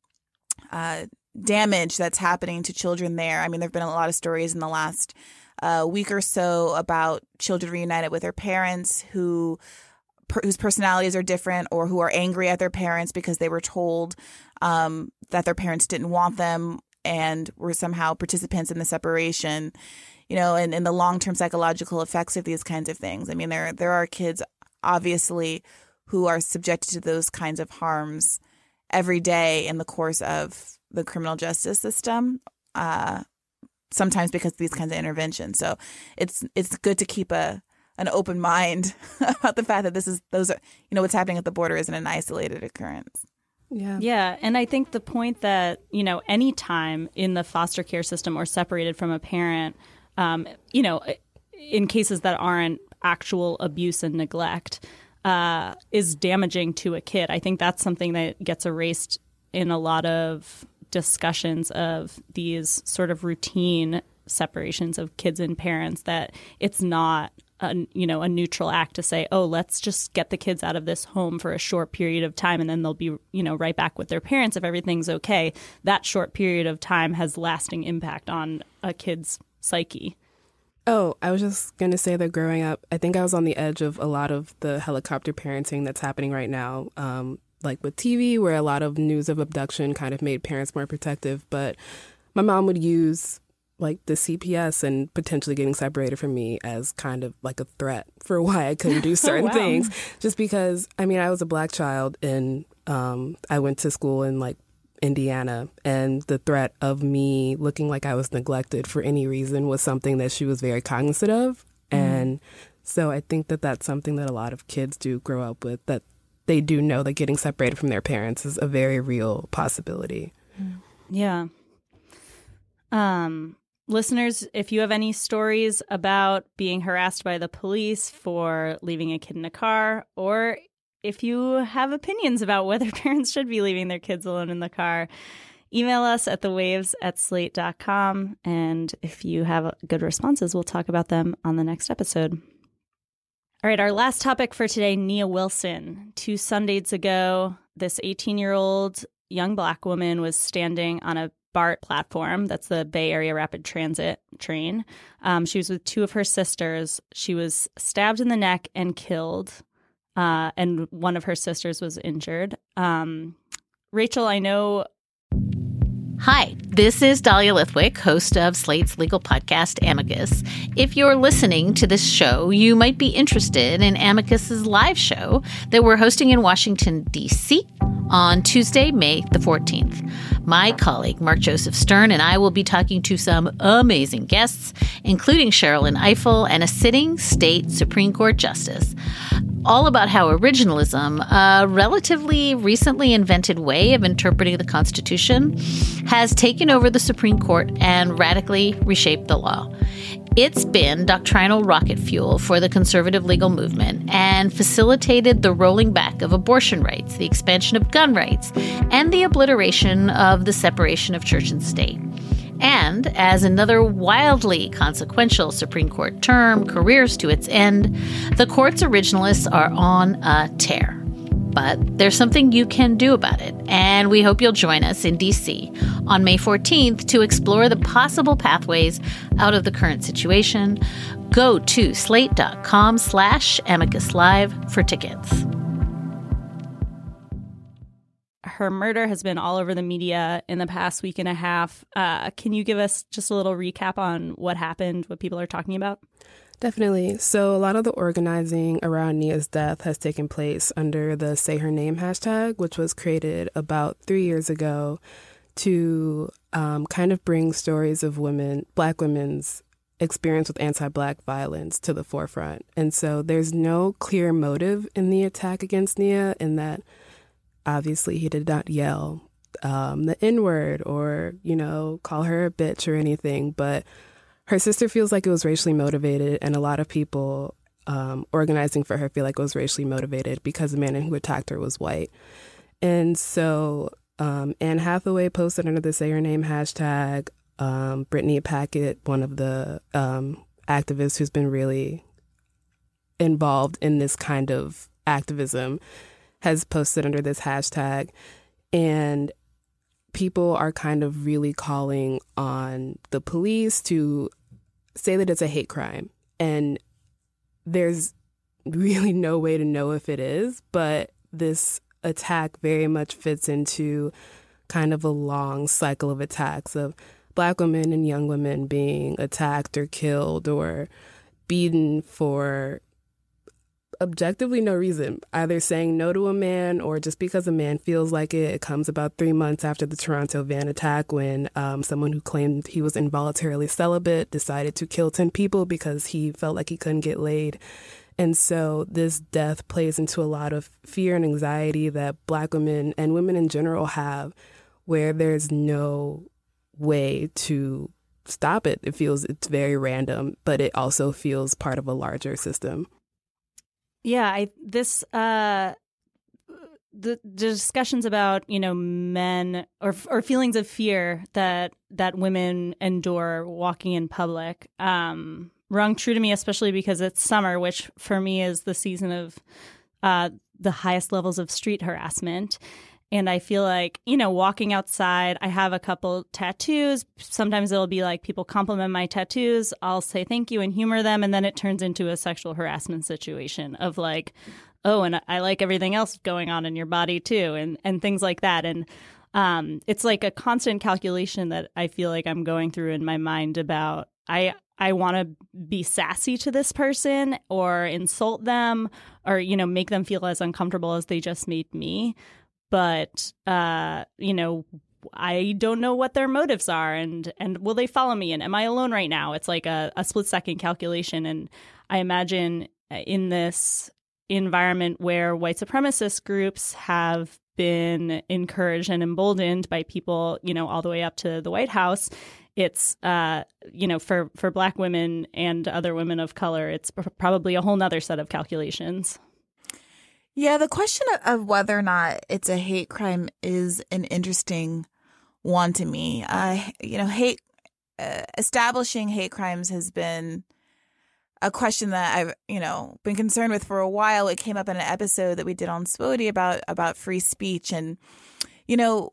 uh, damage that's happening to children there. I mean, there have been a lot of stories in the last uh, week or so about children reunited with their parents who per, whose personalities are different, or who are angry at their parents because they were told um, that their parents didn't want them and were somehow participants in the separation. You know, and, and the long-term psychological effects of these kinds of things. I mean, there there are kids, obviously, who are subjected to those kinds of harms every day in the course of the criminal justice system, uh, sometimes because of these kinds of interventions. So it's it's good to keep a an open mind about the fact that this is those are you know what's happening at the border isn't an isolated occurrence. Yeah. Yeah, and I think the point that, you know, any time in the foster care system or separated from a parent, um, you know, in cases that aren't actual abuse and neglect, uh, is damaging to a kid. I think that's something that gets erased in a lot of discussions of these sort of routine separations of kids and parents, that it's not a, you know, a neutral act to say, oh, let's just get the kids out of this home for a short period of time and then they'll be, you know, right back with their parents if everything's okay. That short period of time has lasting impact on a kid's psyche. Oh, I was just going to say that growing up, I think I was on the edge of a lot of the helicopter parenting that's happening right now, um, like with T V, where a lot of news of abduction kind of made parents more protective. But my mom would use like the C P S and potentially getting separated from me as kind of like a threat for why I couldn't do certain wow. things. Just because, I mean, I was a Black child and um, I went to school in like Indiana, and the threat of me looking like I was neglected for any reason was something that she was very cognizant of. Mm. And so I think that that's something that a lot of kids do grow up with, that they do know that getting separated from their parents is a very real possibility. Yeah. Um, listeners, if you have any stories about being harassed by the police for leaving a kid in a car, or if you have opinions about whether parents should be leaving their kids alone in the car, email us at the waves at slate dot com. And if you have good responses, we'll talk about them on the next episode. All right, our last topic for today, Nia Wilson. Two Sundays ago, this eighteen-year-old young Black woman was standing on a BART platform. That's the Bay Area Rapid Transit train. Um, she was with two of her sisters. She was stabbed in the neck and killed, uh, and one of her sisters was injured. Um, Rachel, I know... Hi, this is Dahlia Lithwick, host of Slate's legal podcast, Amicus. If you're listening to this show, you might be interested in Amicus's live show that we're hosting in Washington, D C on Tuesday, May the fourteenth. My colleague, Mark Joseph Stern, and I will be talking to some amazing guests, including Sherrilyn Ifill and a sitting state Supreme Court justice, all about how originalism, a relatively recently invented way of interpreting the Constitution, has taken over the Supreme Court and radically reshaped the law. It's been doctrinal rocket fuel for the conservative legal movement and facilitated the rolling back of abortion rights, the expansion of gun rights, and the obliteration of the separation of church and state. And as another wildly consequential Supreme Court term careers to its end, the court's originalists are on a tear. But there's something you can do about it, and we hope you'll join us in D C on May fourteenth to explore the possible pathways out of the current situation. Go to slate.com slash amicus live for tickets. Her murder has been all over the media in the past week and a half. Uh, can you give us just a little recap on what happened, what people are talking about? Definitely. So a lot of the organizing around Nia's death has taken place under the Say Her Name hashtag, which was created about three years ago to um, kind of bring stories of women, Black women's experience with anti-Black violence to the forefront. And so there's no clear motive in the attack against Nia, in that obviously he did not yell um, the N-word or, you know, call her a bitch or anything, but her sister feels like it was racially motivated, and a lot of people um, organizing for her feel like it was racially motivated because the man who attacked her was white. And so um, Anne Hathaway posted under the Say Her Name hashtag. Um, Brittany Packett, one of the um, activists who's been really involved in this kind of activism, has posted under this hashtag. And people are kind of really calling on the police to say that it's a hate crime. And there's really no way to know if it is, but this attack very much fits into kind of a long cycle of attacks of Black women and young women being attacked or killed or beaten for objectively no reason, either saying no to a man or just because a man feels like it. It comes about three months after the Toronto van attack, when um, someone who claimed he was involuntarily celibate decided to kill ten people because he felt like he couldn't get laid. And so this death plays into a lot of fear and anxiety that Black women and women in general have, where there's no way to stop it. It feels it's very random, but it also feels part of a larger system. Yeah, I, this uh, the, the discussions about, you know, men or or feelings of fear that that women endure walking in public um, rung true to me, especially because it's summer, which for me is the season of uh, the highest levels of street harassment. And I feel like, you know, walking outside, I have a couple tattoos. Sometimes it'll be like people compliment my tattoos. I'll say thank you and humor them. And then it turns into a sexual harassment situation of like, oh, and I like everything else going on in your body, too, and, and things like that. And um, it's like a constant calculation that I feel like I'm going through in my mind about I I want to be sassy to this person or insult them or, you know, make them feel as uncomfortable as they just made me. But, uh, you know, I don't know what their motives are and and will they follow me? And am I alone right now? It's like a, a split second calculation. And I imagine in this environment where white supremacist groups have been encouraged and emboldened by people, you know, all the way up to the White House, it's, uh, you know, for, for Black women and other women of color, it's pr- probably a whole nother set of calculations. Yeah, the question of whether or not it's a hate crime is an interesting one to me. Uh, you know, hate uh, establishing hate crimes has been a question that I've, you know, been concerned with for a while. It came up in an episode that we did on Spody about about free speech, and you know,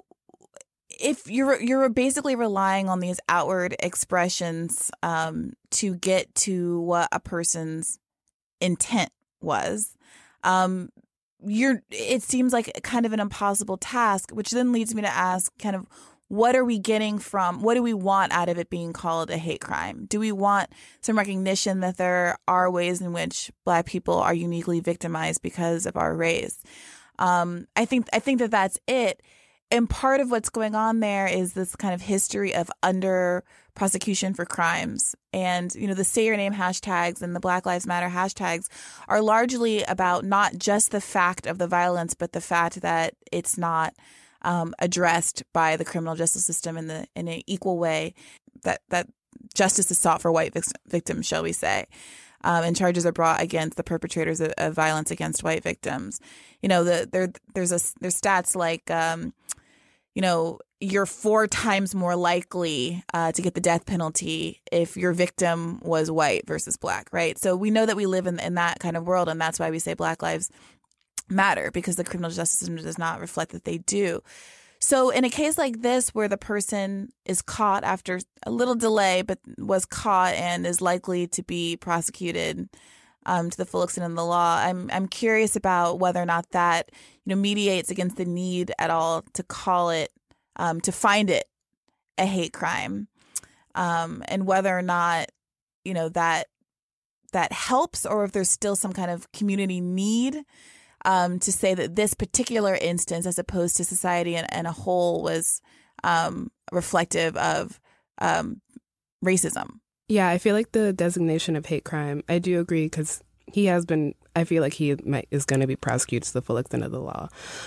if you're you're basically relying on these outward expressions um, to get to what a person's intent was. Um, you're it seems like kind of an impossible task, which then leads me to ask kind of what are we getting from what do we want out of it being called a hate crime? Do we want some recognition that there are ways in which Black people are uniquely victimized because of our race? Um, I think I think that that's it. And part of what's going on there is this kind of history of under prosecution for crimes. And, you know, the Say Your Name hashtags and the Black Lives Matter hashtags are largely about not just the fact of the violence, but the fact that it's not um, addressed by the criminal justice system in the in an equal way that, that justice is sought for white victims, shall we say. Um, and charges are brought against the perpetrators of, of violence against white victims. You know, the, there there's a there's stats like, um, you know, you're four times more likely uh, to get the death penalty if your victim was white versus Black, right? So we know that we live in, in that kind of world, and that's why we say Black lives matter, because the criminal justice system does not reflect that they do. So in a case like this where the person is caught after a little delay but was caught and is likely to be prosecuted um, to the full extent of the law, I'm I'm curious about whether or not that, you know, mediates against the need at all to call it, um, to find it a hate crime, um, and whether or not, you know, that that helps, or if there's still some kind of community need Um, to say that this particular instance, as opposed to society and, and a whole, was um, reflective of um, racism. Yeah, I feel like the designation of hate crime, I do agree, because he has been, I feel like he might, is going to be prosecuted to the full extent of the law.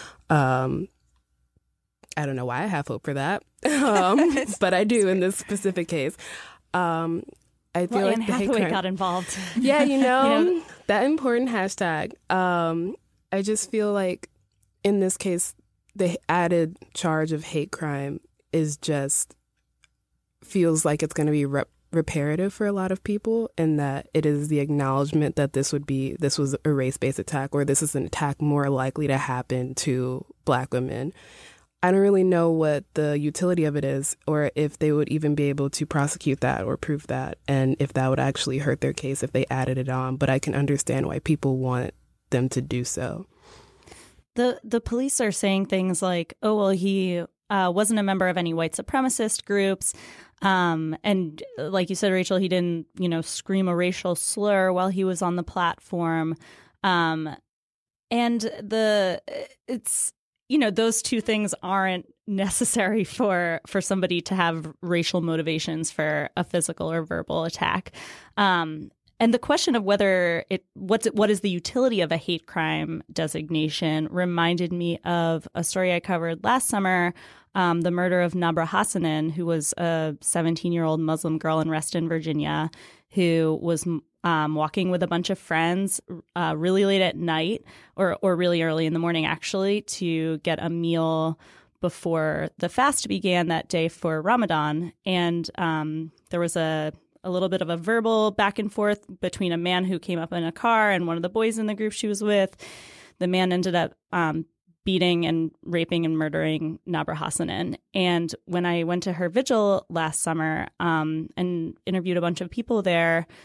Um, I don't know why I have hope for that, um, but I do in this specific case. Um, I feel well, like Anne the hate Hathaway crime got involved. Yeah, you know, you know, that important hashtag. Um, I just feel like in this case, the added charge of hate crime is just feels like it's going to be rep- reparative for a lot of people, and that it is the acknowledgement that this would be this was a race-based attack, or this is an attack more likely to happen to Black women. I don't really know what the utility of it is, or if they would even be able to prosecute that or prove that, and if that would actually hurt their case if they added it on. But I can understand why people want them to do so. The the police are saying things like, oh, well, he uh, wasn't a member of any white supremacist groups. Um, and like you said, Rachel, he didn't, you know, scream a racial slur while he was on the platform. Um, and the it's, you know, those two things aren't necessary for for somebody to have racial motivations for a physical or verbal attack. Um And the question of whether it what's what is the utility of a hate crime designation reminded me of a story I covered last summer, um, the murder of Nabra Hassanin, who was a seventeen-year-old Muslim girl in Reston, Virginia, who was um, walking with a bunch of friends uh, really late at night, or or really early in the morning, actually, to get a meal before the fast began that day for Ramadan. And um, there was a a little bit of a verbal back and forth between a man who came up in a car and one of the boys in the group she was with. The man ended up um, beating and raping and murdering Nabra Hassanin. And when I went to her vigil last summer um, and interviewed a bunch of people there,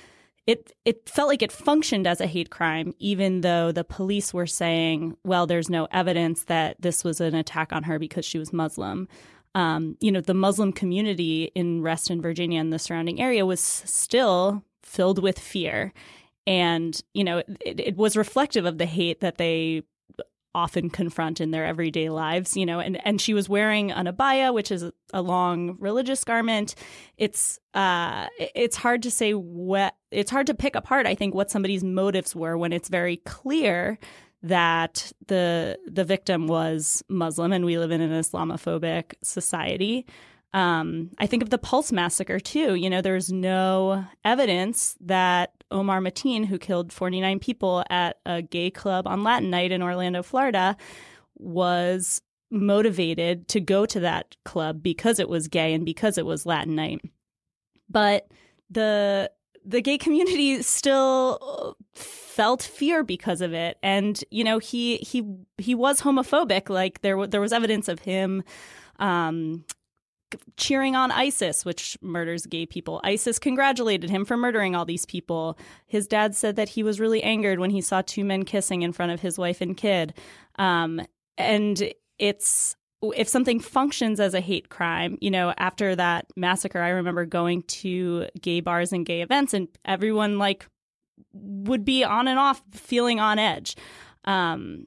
it it felt like it functioned as a hate crime, even though the police were saying, well, there's no evidence that this was an attack on her because she was Muslim. Um, you know, the Muslim community in Reston, Virginia, and the surrounding area was still filled with fear. And, you know, it, it was reflective of the hate that they often confront in their everyday lives, you know, and, and she was wearing an abaya, which is a long religious garment. It's uh, it's hard to say what, it's hard to pick apart, I think, what somebody's motives were when it's very clear that the the victim was Muslim and we live in an Islamophobic society. Um, I think of the Pulse massacre, too. You know, there's no evidence that Omar Mateen, who killed forty-nine people at a gay club on Latin night in Orlando, Florida, was motivated to go to that club because it was gay and because it was Latin night. But the the gay community still felt fear because of it. And, you know, he he he was homophobic. Like there, there was evidence of him um cheering on ISIS, which murders gay people. ISIS congratulated him for murdering all these people. His dad said that he was really angered when he saw two men kissing in front of his wife and kid. Um, and it's if something functions as a hate crime, you know, after that massacre, I remember going to gay bars and gay events, and everyone like would be on and off, feeling on edge. Um,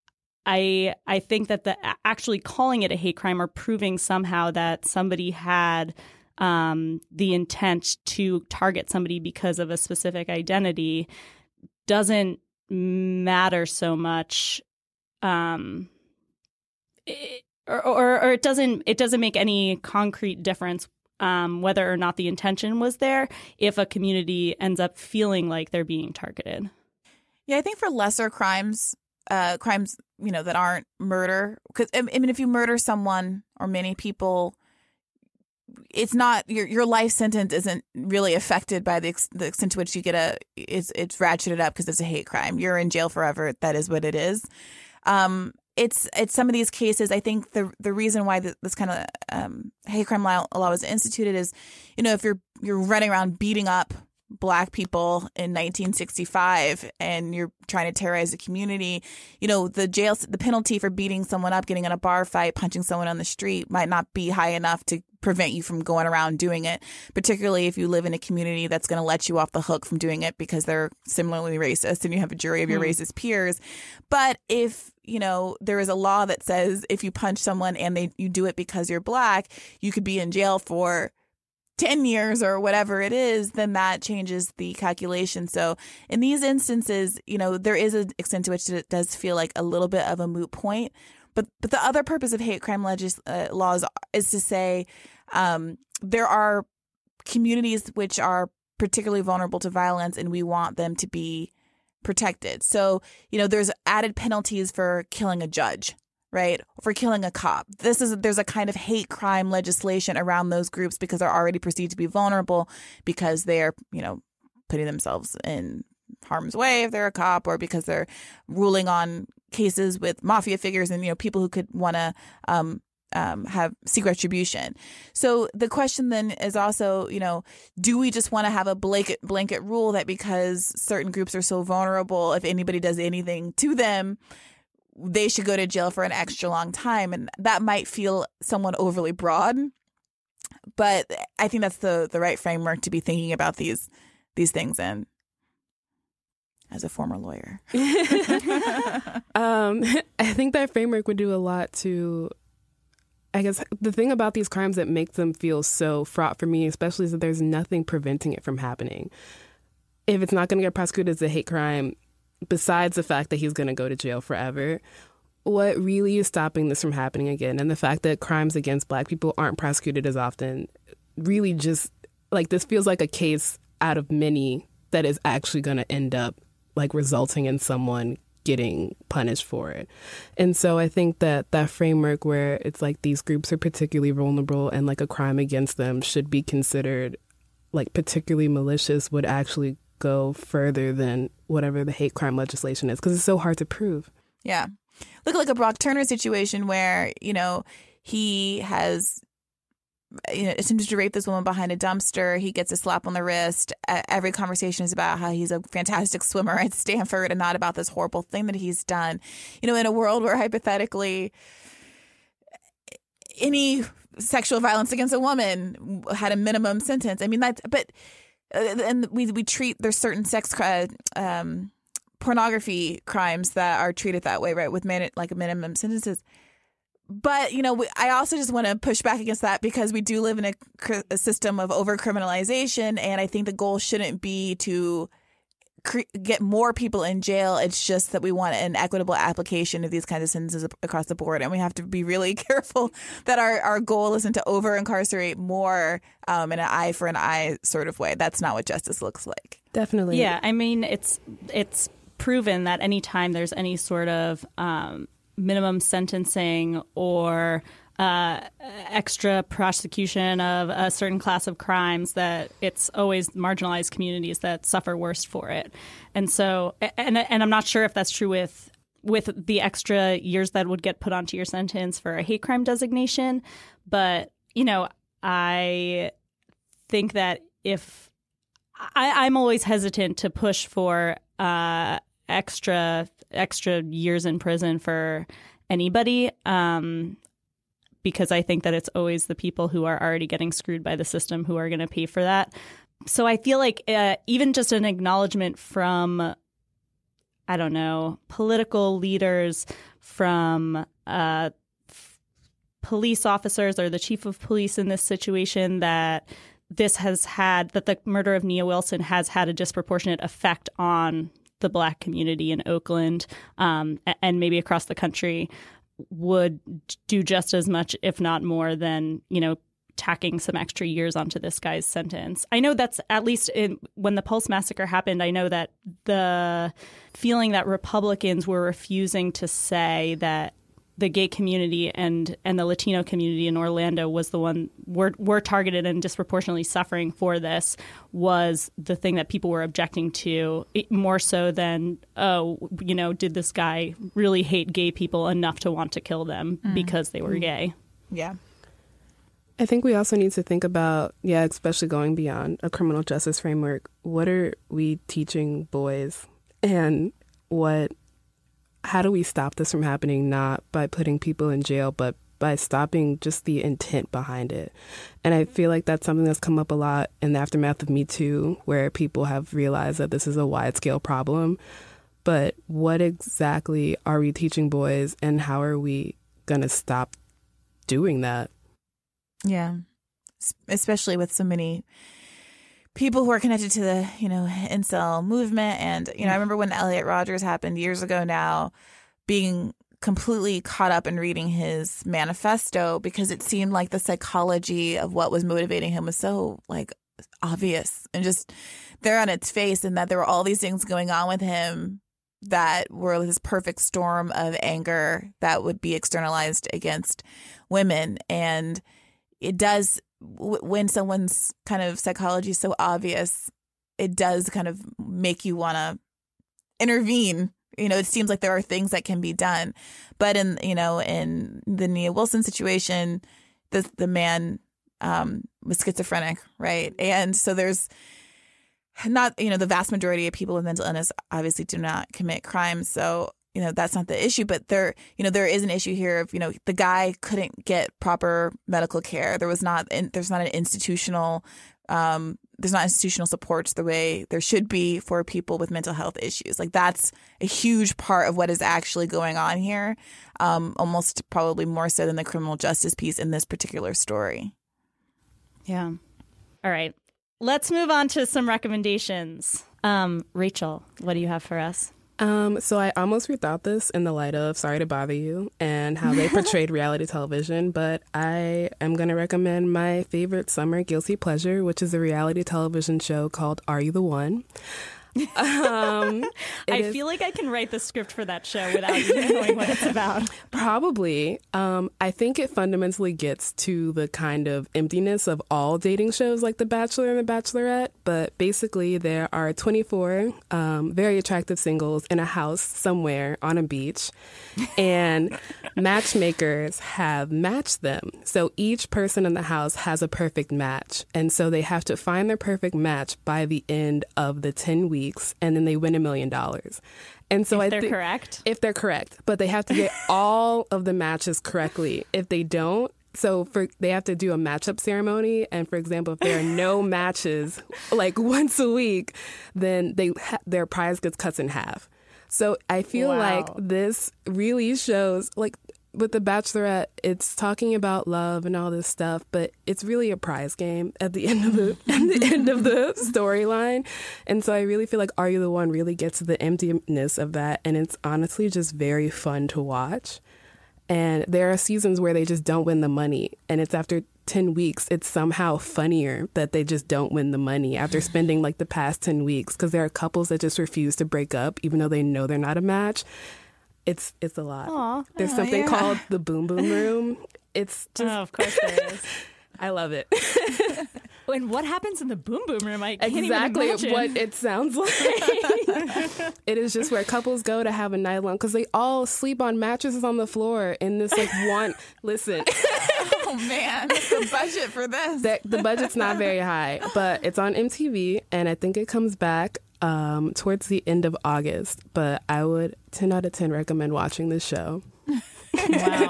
I I think that the actually calling it a hate crime or proving somehow that somebody had um, the intent to target somebody because of a specific identity doesn't matter so much, um, it, or, or or it doesn't it doesn't make any concrete difference um, whether or not the intention was there if a community ends up feeling like they're being targeted. Yeah, I think for lesser crimes. Uh, crimes, you know, that aren't murder. Because I mean, if you murder someone or many people, it's not your your life sentence isn't really affected by the, ex, the extent to which you get a it's it's ratcheted up because it's a hate crime. You're in jail forever. That is what it is. Um, it's it's some of these cases. I think the the reason why this, this kind of um, hate crime law, law was instituted is, you know, if you're you're running around beating up Black people in nineteen sixty-five and you're trying to terrorize the community, you know, the jail, the penalty for beating someone up, getting in a bar fight, punching someone on the street might not be high enough to prevent you from going around doing it, particularly if you live in a community that's going to let you off the hook from doing it because they're similarly racist and you have a jury of your mm. racist peers. But if, you know, there is a law that says if you punch someone and they you do it because you're Black, you could be in jail for ten years or whatever it is, then that changes the calculation. So in these instances, you know, there is an extent to which it does feel like a little bit of a moot point. But but the other purpose of hate crime legis- uh, laws is to say um, there are communities which are particularly vulnerable to violence and we want them to be protected. So, you know, there's added penalties for killing a judge. Right, for killing a cop. This is there's a kind of hate crime legislation around those groups because they're already perceived to be vulnerable because they're, you know, putting themselves in harm's way if they're a cop, or because they're ruling on cases with mafia figures and, you know, people who could want to um, um, have seek retribution. So the question then is also, you know, do we just want to have a blanket blanket rule that because certain groups are so vulnerable, if anybody does anything to them, they should go to jail for an extra long time? And that might feel somewhat overly broad, but I think that's the, the right framework to be thinking about these these things in as a former lawyer. um, I think that framework would do a lot to, I guess, the thing about these crimes that makes them feel so fraught for me, especially, is that there's nothing preventing it from happening. If it's not going to get prosecuted as a hate crime, besides the fact that he's going to go to jail forever, what really is stopping this from happening again? And the fact that crimes against Black people aren't prosecuted as often, really just, like, this feels like a case out of many that is actually going to end up, like, resulting in someone getting punished for it. And so I think that that framework where it's like these groups are particularly vulnerable and, like, a crime against them should be considered, like, particularly malicious would actually go further than whatever the hate crime legislation is, because it's so hard to prove. Yeah. Look at like a Brock Turner situation where, you know, he has you know, attempted to rape this woman behind a dumpster. He gets a slap on the wrist. Uh, every conversation is about how he's a fantastic swimmer at Stanford and not about this horrible thing that he's done. You know, in a world where hypothetically any sexual violence against a woman had a minimum sentence. I mean, that's, but, uh, and we, we treat, there's certain sex, uh, um, pornography crimes that are treated that way, right? With man, like minimum sentences. But, you know, I also just want to push back against that because we do live in a, a system of over-criminalization, and I think the goal shouldn't be to cre- get more people in jail. It's just that we want an equitable application of these kinds of sentences across the board, and we have to be really careful that our, our goal isn't to over-incarcerate more um, in an eye for an eye sort of way. That's not what justice looks like. Definitely. Yeah, I mean, it's it's proven that anytime there's any sort of um, minimum sentencing or uh, extra prosecution of a certain class of crimes, that it's always marginalized communities that suffer worst for it. And so, and and I'm not sure if that's true with with the extra years that would get put onto your sentence for a hate crime designation. But, you know, I think that if I, I'm always hesitant to push for uh, extra extra years in prison for anybody, um, because I think that it's always the people who are already getting screwed by the system who are going to pay for that. So I feel like uh, even just an acknowledgement from, I don't know, political leaders, from uh, f- police officers or the chief of police in this situation, that this has had, that the murder of Nia Wilson has had a disproportionate effect on the Black community in Oakland, um, and maybe across the country, would do just as much, if not more, than, you know, tacking some extra years onto this guy's sentence. I know that's, at least in, when the Pulse massacre happened, I know that the feeling that Republicans were refusing to say that the gay community and and the Latino community in Orlando was the one were were targeted and disproportionately suffering for this was the thing that people were objecting to, more so than, oh, you know, did this guy really hate gay people enough to want to kill them mm. because they were gay? Yeah. I think we also need to think about, yeah, especially going beyond a criminal justice framework. What are we teaching boys, and what how do we stop this from happening, not by putting people in jail, but by stopping just the intent behind it? And I feel like that's something that's come up a lot in the aftermath of Me Too, where people have realized that this is a wide-scale problem. But what exactly are we teaching boys, and how are we going to stop doing that? Yeah, especially with so many people who are connected to the, you know, incel movement. And, you know, I remember when Elliot Rodgers happened years ago now, being completely caught up in reading his manifesto because it seemed like the psychology of what was motivating him was so, like, obvious and just there on its face, and that there were all these things going on with him that were this perfect storm of anger that would be externalized against women. And it does, when someone's kind of psychology is so obvious, it does kind of make you want to intervene. You know, it seems like there are things that can be done. But in, you know, in the Nia Wilson situation, the the man um, was schizophrenic, right? And so there's not, you know, the vast majority of people with mental illness obviously do not commit crimes. So, you know, that's not the issue, but there, you know, there is an issue here of, you know, the guy couldn't get proper medical care. There was not, there's not an institutional, um, there's not institutional supports the way there should be for people with mental health issues. Like, that's a huge part of what is actually going on here, um, almost probably more so than the criminal justice piece in this particular story. Yeah. All right. Let's move on to some recommendations. Um, Rachel, what do you have for us? Um, so I almost rethought this in the light of Sorry to Bother You and how they portrayed reality television, but I am going to recommend my favorite summer guilty pleasure, which is a reality television show called Are You the One? Um, I is, feel like I can write the script for that show without even knowing what it's about. Probably. Um, I think it fundamentally gets to the kind of emptiness of all dating shows like The Bachelor and The Bachelorette. But basically, there are twenty-four um, very attractive singles in a house somewhere on a beach. And matchmakers have matched them. So each person in the house has a perfect match. And so they have to find their perfect match by the end of the ten weeks. And then they win a million dollars. And so if I they're thi- correct. If they're correct, but they have to get all of the matches correctly. If they don't, so for they have to do a matchup ceremony. And for example, if there are no matches like once a week, then they ha- their prize gets cut in half. So I feel Wow. like this really shows like. With The Bachelorette, it's talking about love and all this stuff, but it's really a prize game at the end of the at the end of the storyline. And so I really feel like Are You the One really gets to the emptiness of that, and it's honestly just very fun to watch. And there are seasons where they just don't win the money, and it's after ten weeks, it's somehow funnier that they just don't win the money after spending like the past ten weeks, because there are couples that just refuse to break up even though they know they're not a match. It's it's a lot. Aw. There's Oh, something yeah. called the Boom Boom Room. It's just, Oh, of course there is. I love it. And what happens in the Boom Boom Room? I can't Exactly even imagine. what it sounds like. It is just where couples go to have a night long because they all sleep on mattresses on the floor in this like one. Listen, Oh man, what's the budget for this? that the budget's not very high, but it's on M T V, and I think it comes back um, towards the end of August. But I would ten out of ten recommend watching this show. Wow.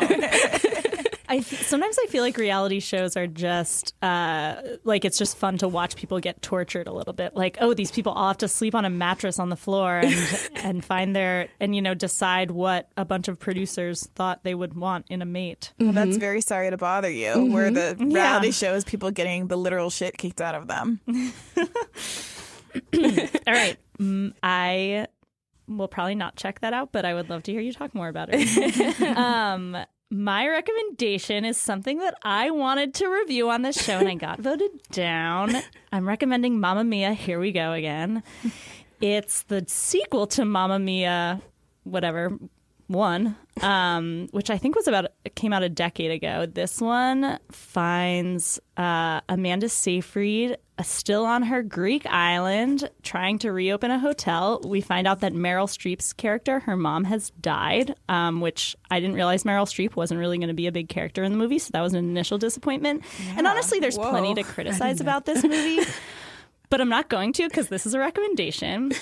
I f- sometimes I feel like reality shows are just uh, like it's just fun to watch people get tortured a little bit. Like, oh, these people all have to sleep on a mattress on the floor and and find their and you know decide what a bunch of producers thought they would want in a mate. Well, that's very sorry to bother you. Where the Yeah. reality show is people getting the literal shit kicked out of them. All right, mm, I will probably not check that out, but I would love to hear you talk more about it. um, My recommendation is something that I wanted to review on this show and I got voted down. I'm recommending Mamma Mia, Here We Go Again. It's the sequel to Mamma Mia, whatever, one, um, which I think was about, it came out a decade ago. This one finds uh, Amanda Seyfried uh, still on her Greek island trying to reopen a hotel. We find out that Meryl Streep's character, her mom, has died, um, which I didn't realize Meryl Streep wasn't really going to be a big character in the movie, so that was an initial disappointment. And honestly, there's Whoa. plenty to criticize about this movie, but I'm not going to because this is a recommendation.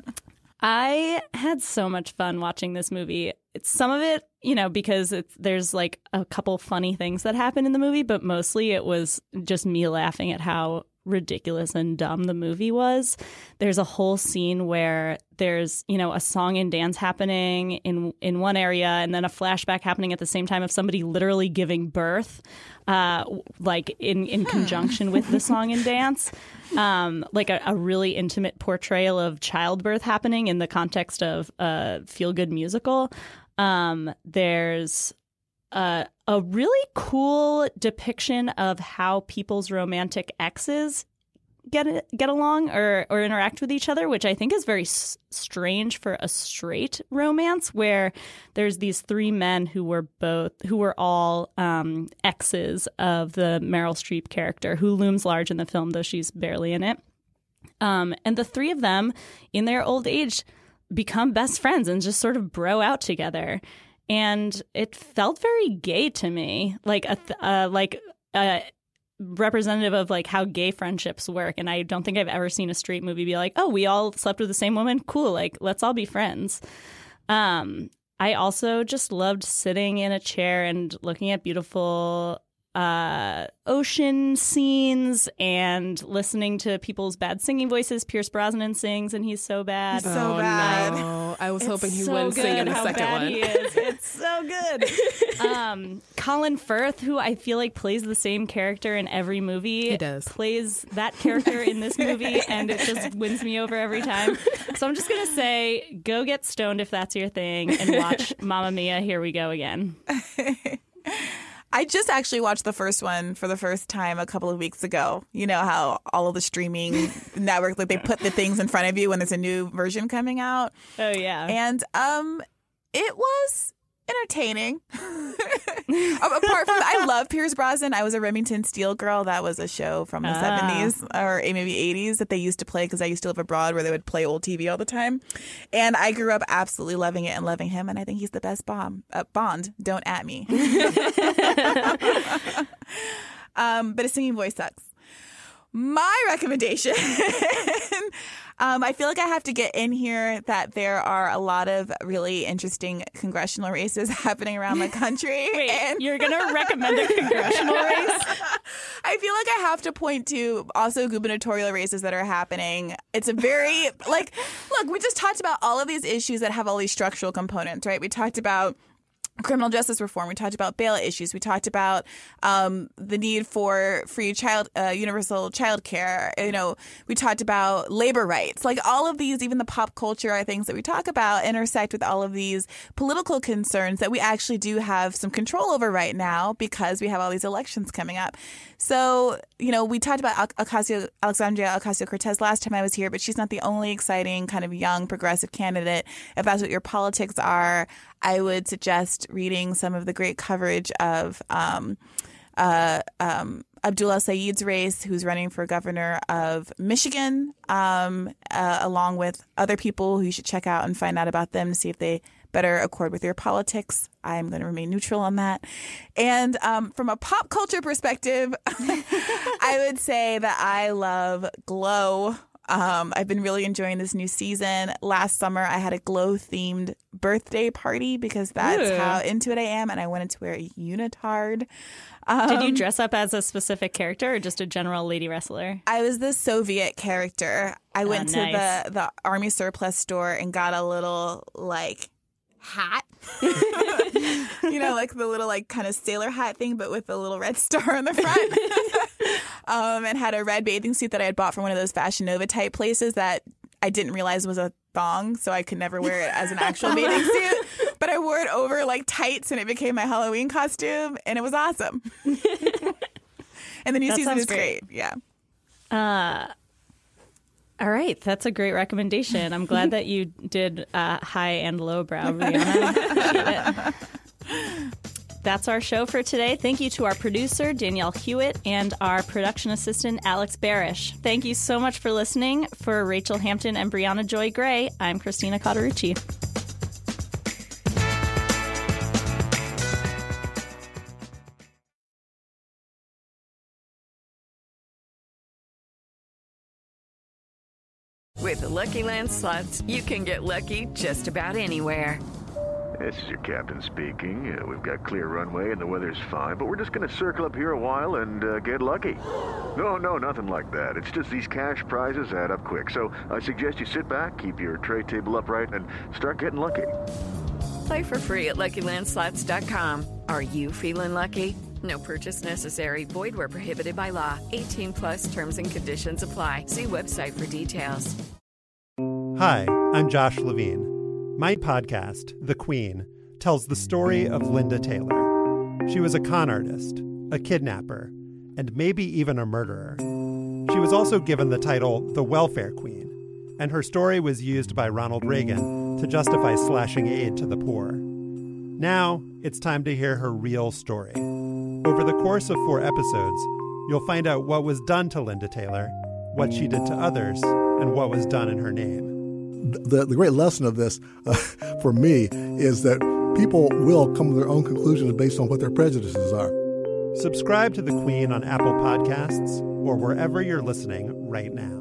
I had so much fun watching this movie. It's some of it, you know, because it's, there's like a couple funny things that happen in the movie, but mostly it was just me laughing at how ridiculous and dumb the movie was. There's a whole scene where there's, you know, a song and dance happening in in one area and then a flashback happening at the same time of somebody literally giving birth, uh, like in, in conjunction with the song and dance. Um, like a, a really intimate portrayal of childbirth happening in the context of a feel-good musical. Um, there's a, a really cool depiction of how people's romantic exes get get along or, or interact with each other, which I think is very s- strange for a straight romance, where there's these three men who were both who were all um, exes of the Meryl Streep character, who looms large in the film, though she's barely in it. Um, and the three of them, in their old age, become best friends and just sort of bro out together. And it felt very gay to me, like a th- uh, like a representative of like how gay friendships work. And I don't think I've ever seen a straight movie be like, oh, we all slept with the same woman. Cool. Like, let's all be friends. Um, I also just loved sitting in a chair and looking at beautiful uh, ocean scenes and listening to people's bad singing voices. Pierce Brosnan sings and he's so bad. He's so oh, bad. No. I was It's hoping he so wouldn't sing in good the how second bad one. He is. It's so good. um, Colin Firth, who I feel like plays the same character in every movie, He does. plays that character in this movie, and it just wins me over every time. So I'm just gonna say, go get stoned if that's your thing, and watch Mamma Mia, Here We Go Again. I just actually watched the first one for the first time a couple of weeks ago. You know how all of the streaming networks, like they put the things in front of you when there's a new version coming out. Oh, yeah. And um, it was entertaining. Apart from, I love Pierce Brosnan. I was a Remington Steele girl. That was a show from the ah. seventies or maybe eighties that they used to play because I used to live abroad where they would play old T V all the time. And I grew up absolutely loving it and loving him. And I think he's the best bomb, uh, Bond. Don't at me. um, but his singing voice sucks. My recommendation, um, I feel like I have to get in here that there are a lot of really interesting congressional races happening around the country. Wait, and you're going to recommend a congressional race? I feel like I have to point to also gubernatorial races that are happening. It's a very, like, look, we just talked about all of these issues that have all these structural components, right? We talked about criminal justice reform. We talked about bail issues. We talked about um, the need for free child, uh, universal child care. You know, we talked about labor rights. Like all of these, even the pop culture are things that we talk about intersect with all of these political concerns that we actually do have some control over right now because we have all these elections coming up. So, you know, we talked about Ocasio, Alexandria Ocasio-Cortez last time I was here, but she's not the only exciting kind of young progressive candidate. If that's what your politics are, I would suggest reading some of the great coverage of um, uh, um, Abdullah Saeed's race, who's running for governor of Michigan, um, uh, along with other people who you should check out and find out about them to see if they better accord with your politics. I'm going to remain neutral on that. And um, from a pop culture perspective, I would say that I love Glow. Um, I've been really enjoying this new season. Last summer, I had a Glow-themed birthday party because that's Ooh. how into it I am, and I wanted to wear a unitard. Um, Did you dress up as a specific character or just a general lady wrestler? I was the Soviet character. I went oh, to nice. the, the army surplus store and got a little, like, hat. You know, like the little, like, kind of sailor hat thing, but with a little red star on the front. Um, and had a red bathing suit that I had bought from one of those Fashion Nova type places that I didn't realize was a thong, so I could never wear it as an actual bathing suit. But I wore it over like tights, and it became my Halloween costume, and it was awesome. And the new that season is great. great. Yeah. Uh, all right, that's a great recommendation. I'm glad that you did uh, high and low brow, Brianna. That's our show for today. Thank you to our producer, Danielle Hewitt, and our production assistant, Alex Barish. Thank you so much for listening. For Rachel Hampton and Brianna Joy Gray, I'm Christina Cauterucci. With the Lucky Land Slots, you can get lucky just about anywhere. This is your captain speaking. Uh, we've got clear runway and the weather's fine, but we're just going to circle up here a while and uh, get lucky. No, no, nothing like that. It's just these cash prizes add up quick. So I suggest you sit back, keep your tray table upright, and start getting lucky. Play for free at Lucky Land Slots dot com. Are you feeling lucky? No purchase necessary. Void where prohibited by law. eighteen plus terms and conditions apply. See website for details. Hi, I'm Josh Levine. My podcast, The Queen, tells the story of Linda Taylor. She was a con artist, a kidnapper, and maybe even a murderer. She was also given the title the Welfare Queen, and her story was used by Ronald Reagan to justify slashing aid to the poor. Now, it's time to hear her real story. Over the course of four episodes, you'll find out what was done to Linda Taylor, what she did to others, and what was done in her name. The, the great lesson of this, uh, for me, is that people will come to their own conclusions based on what their prejudices are. Subscribe to The Queen on Apple Podcasts or wherever you're listening right now.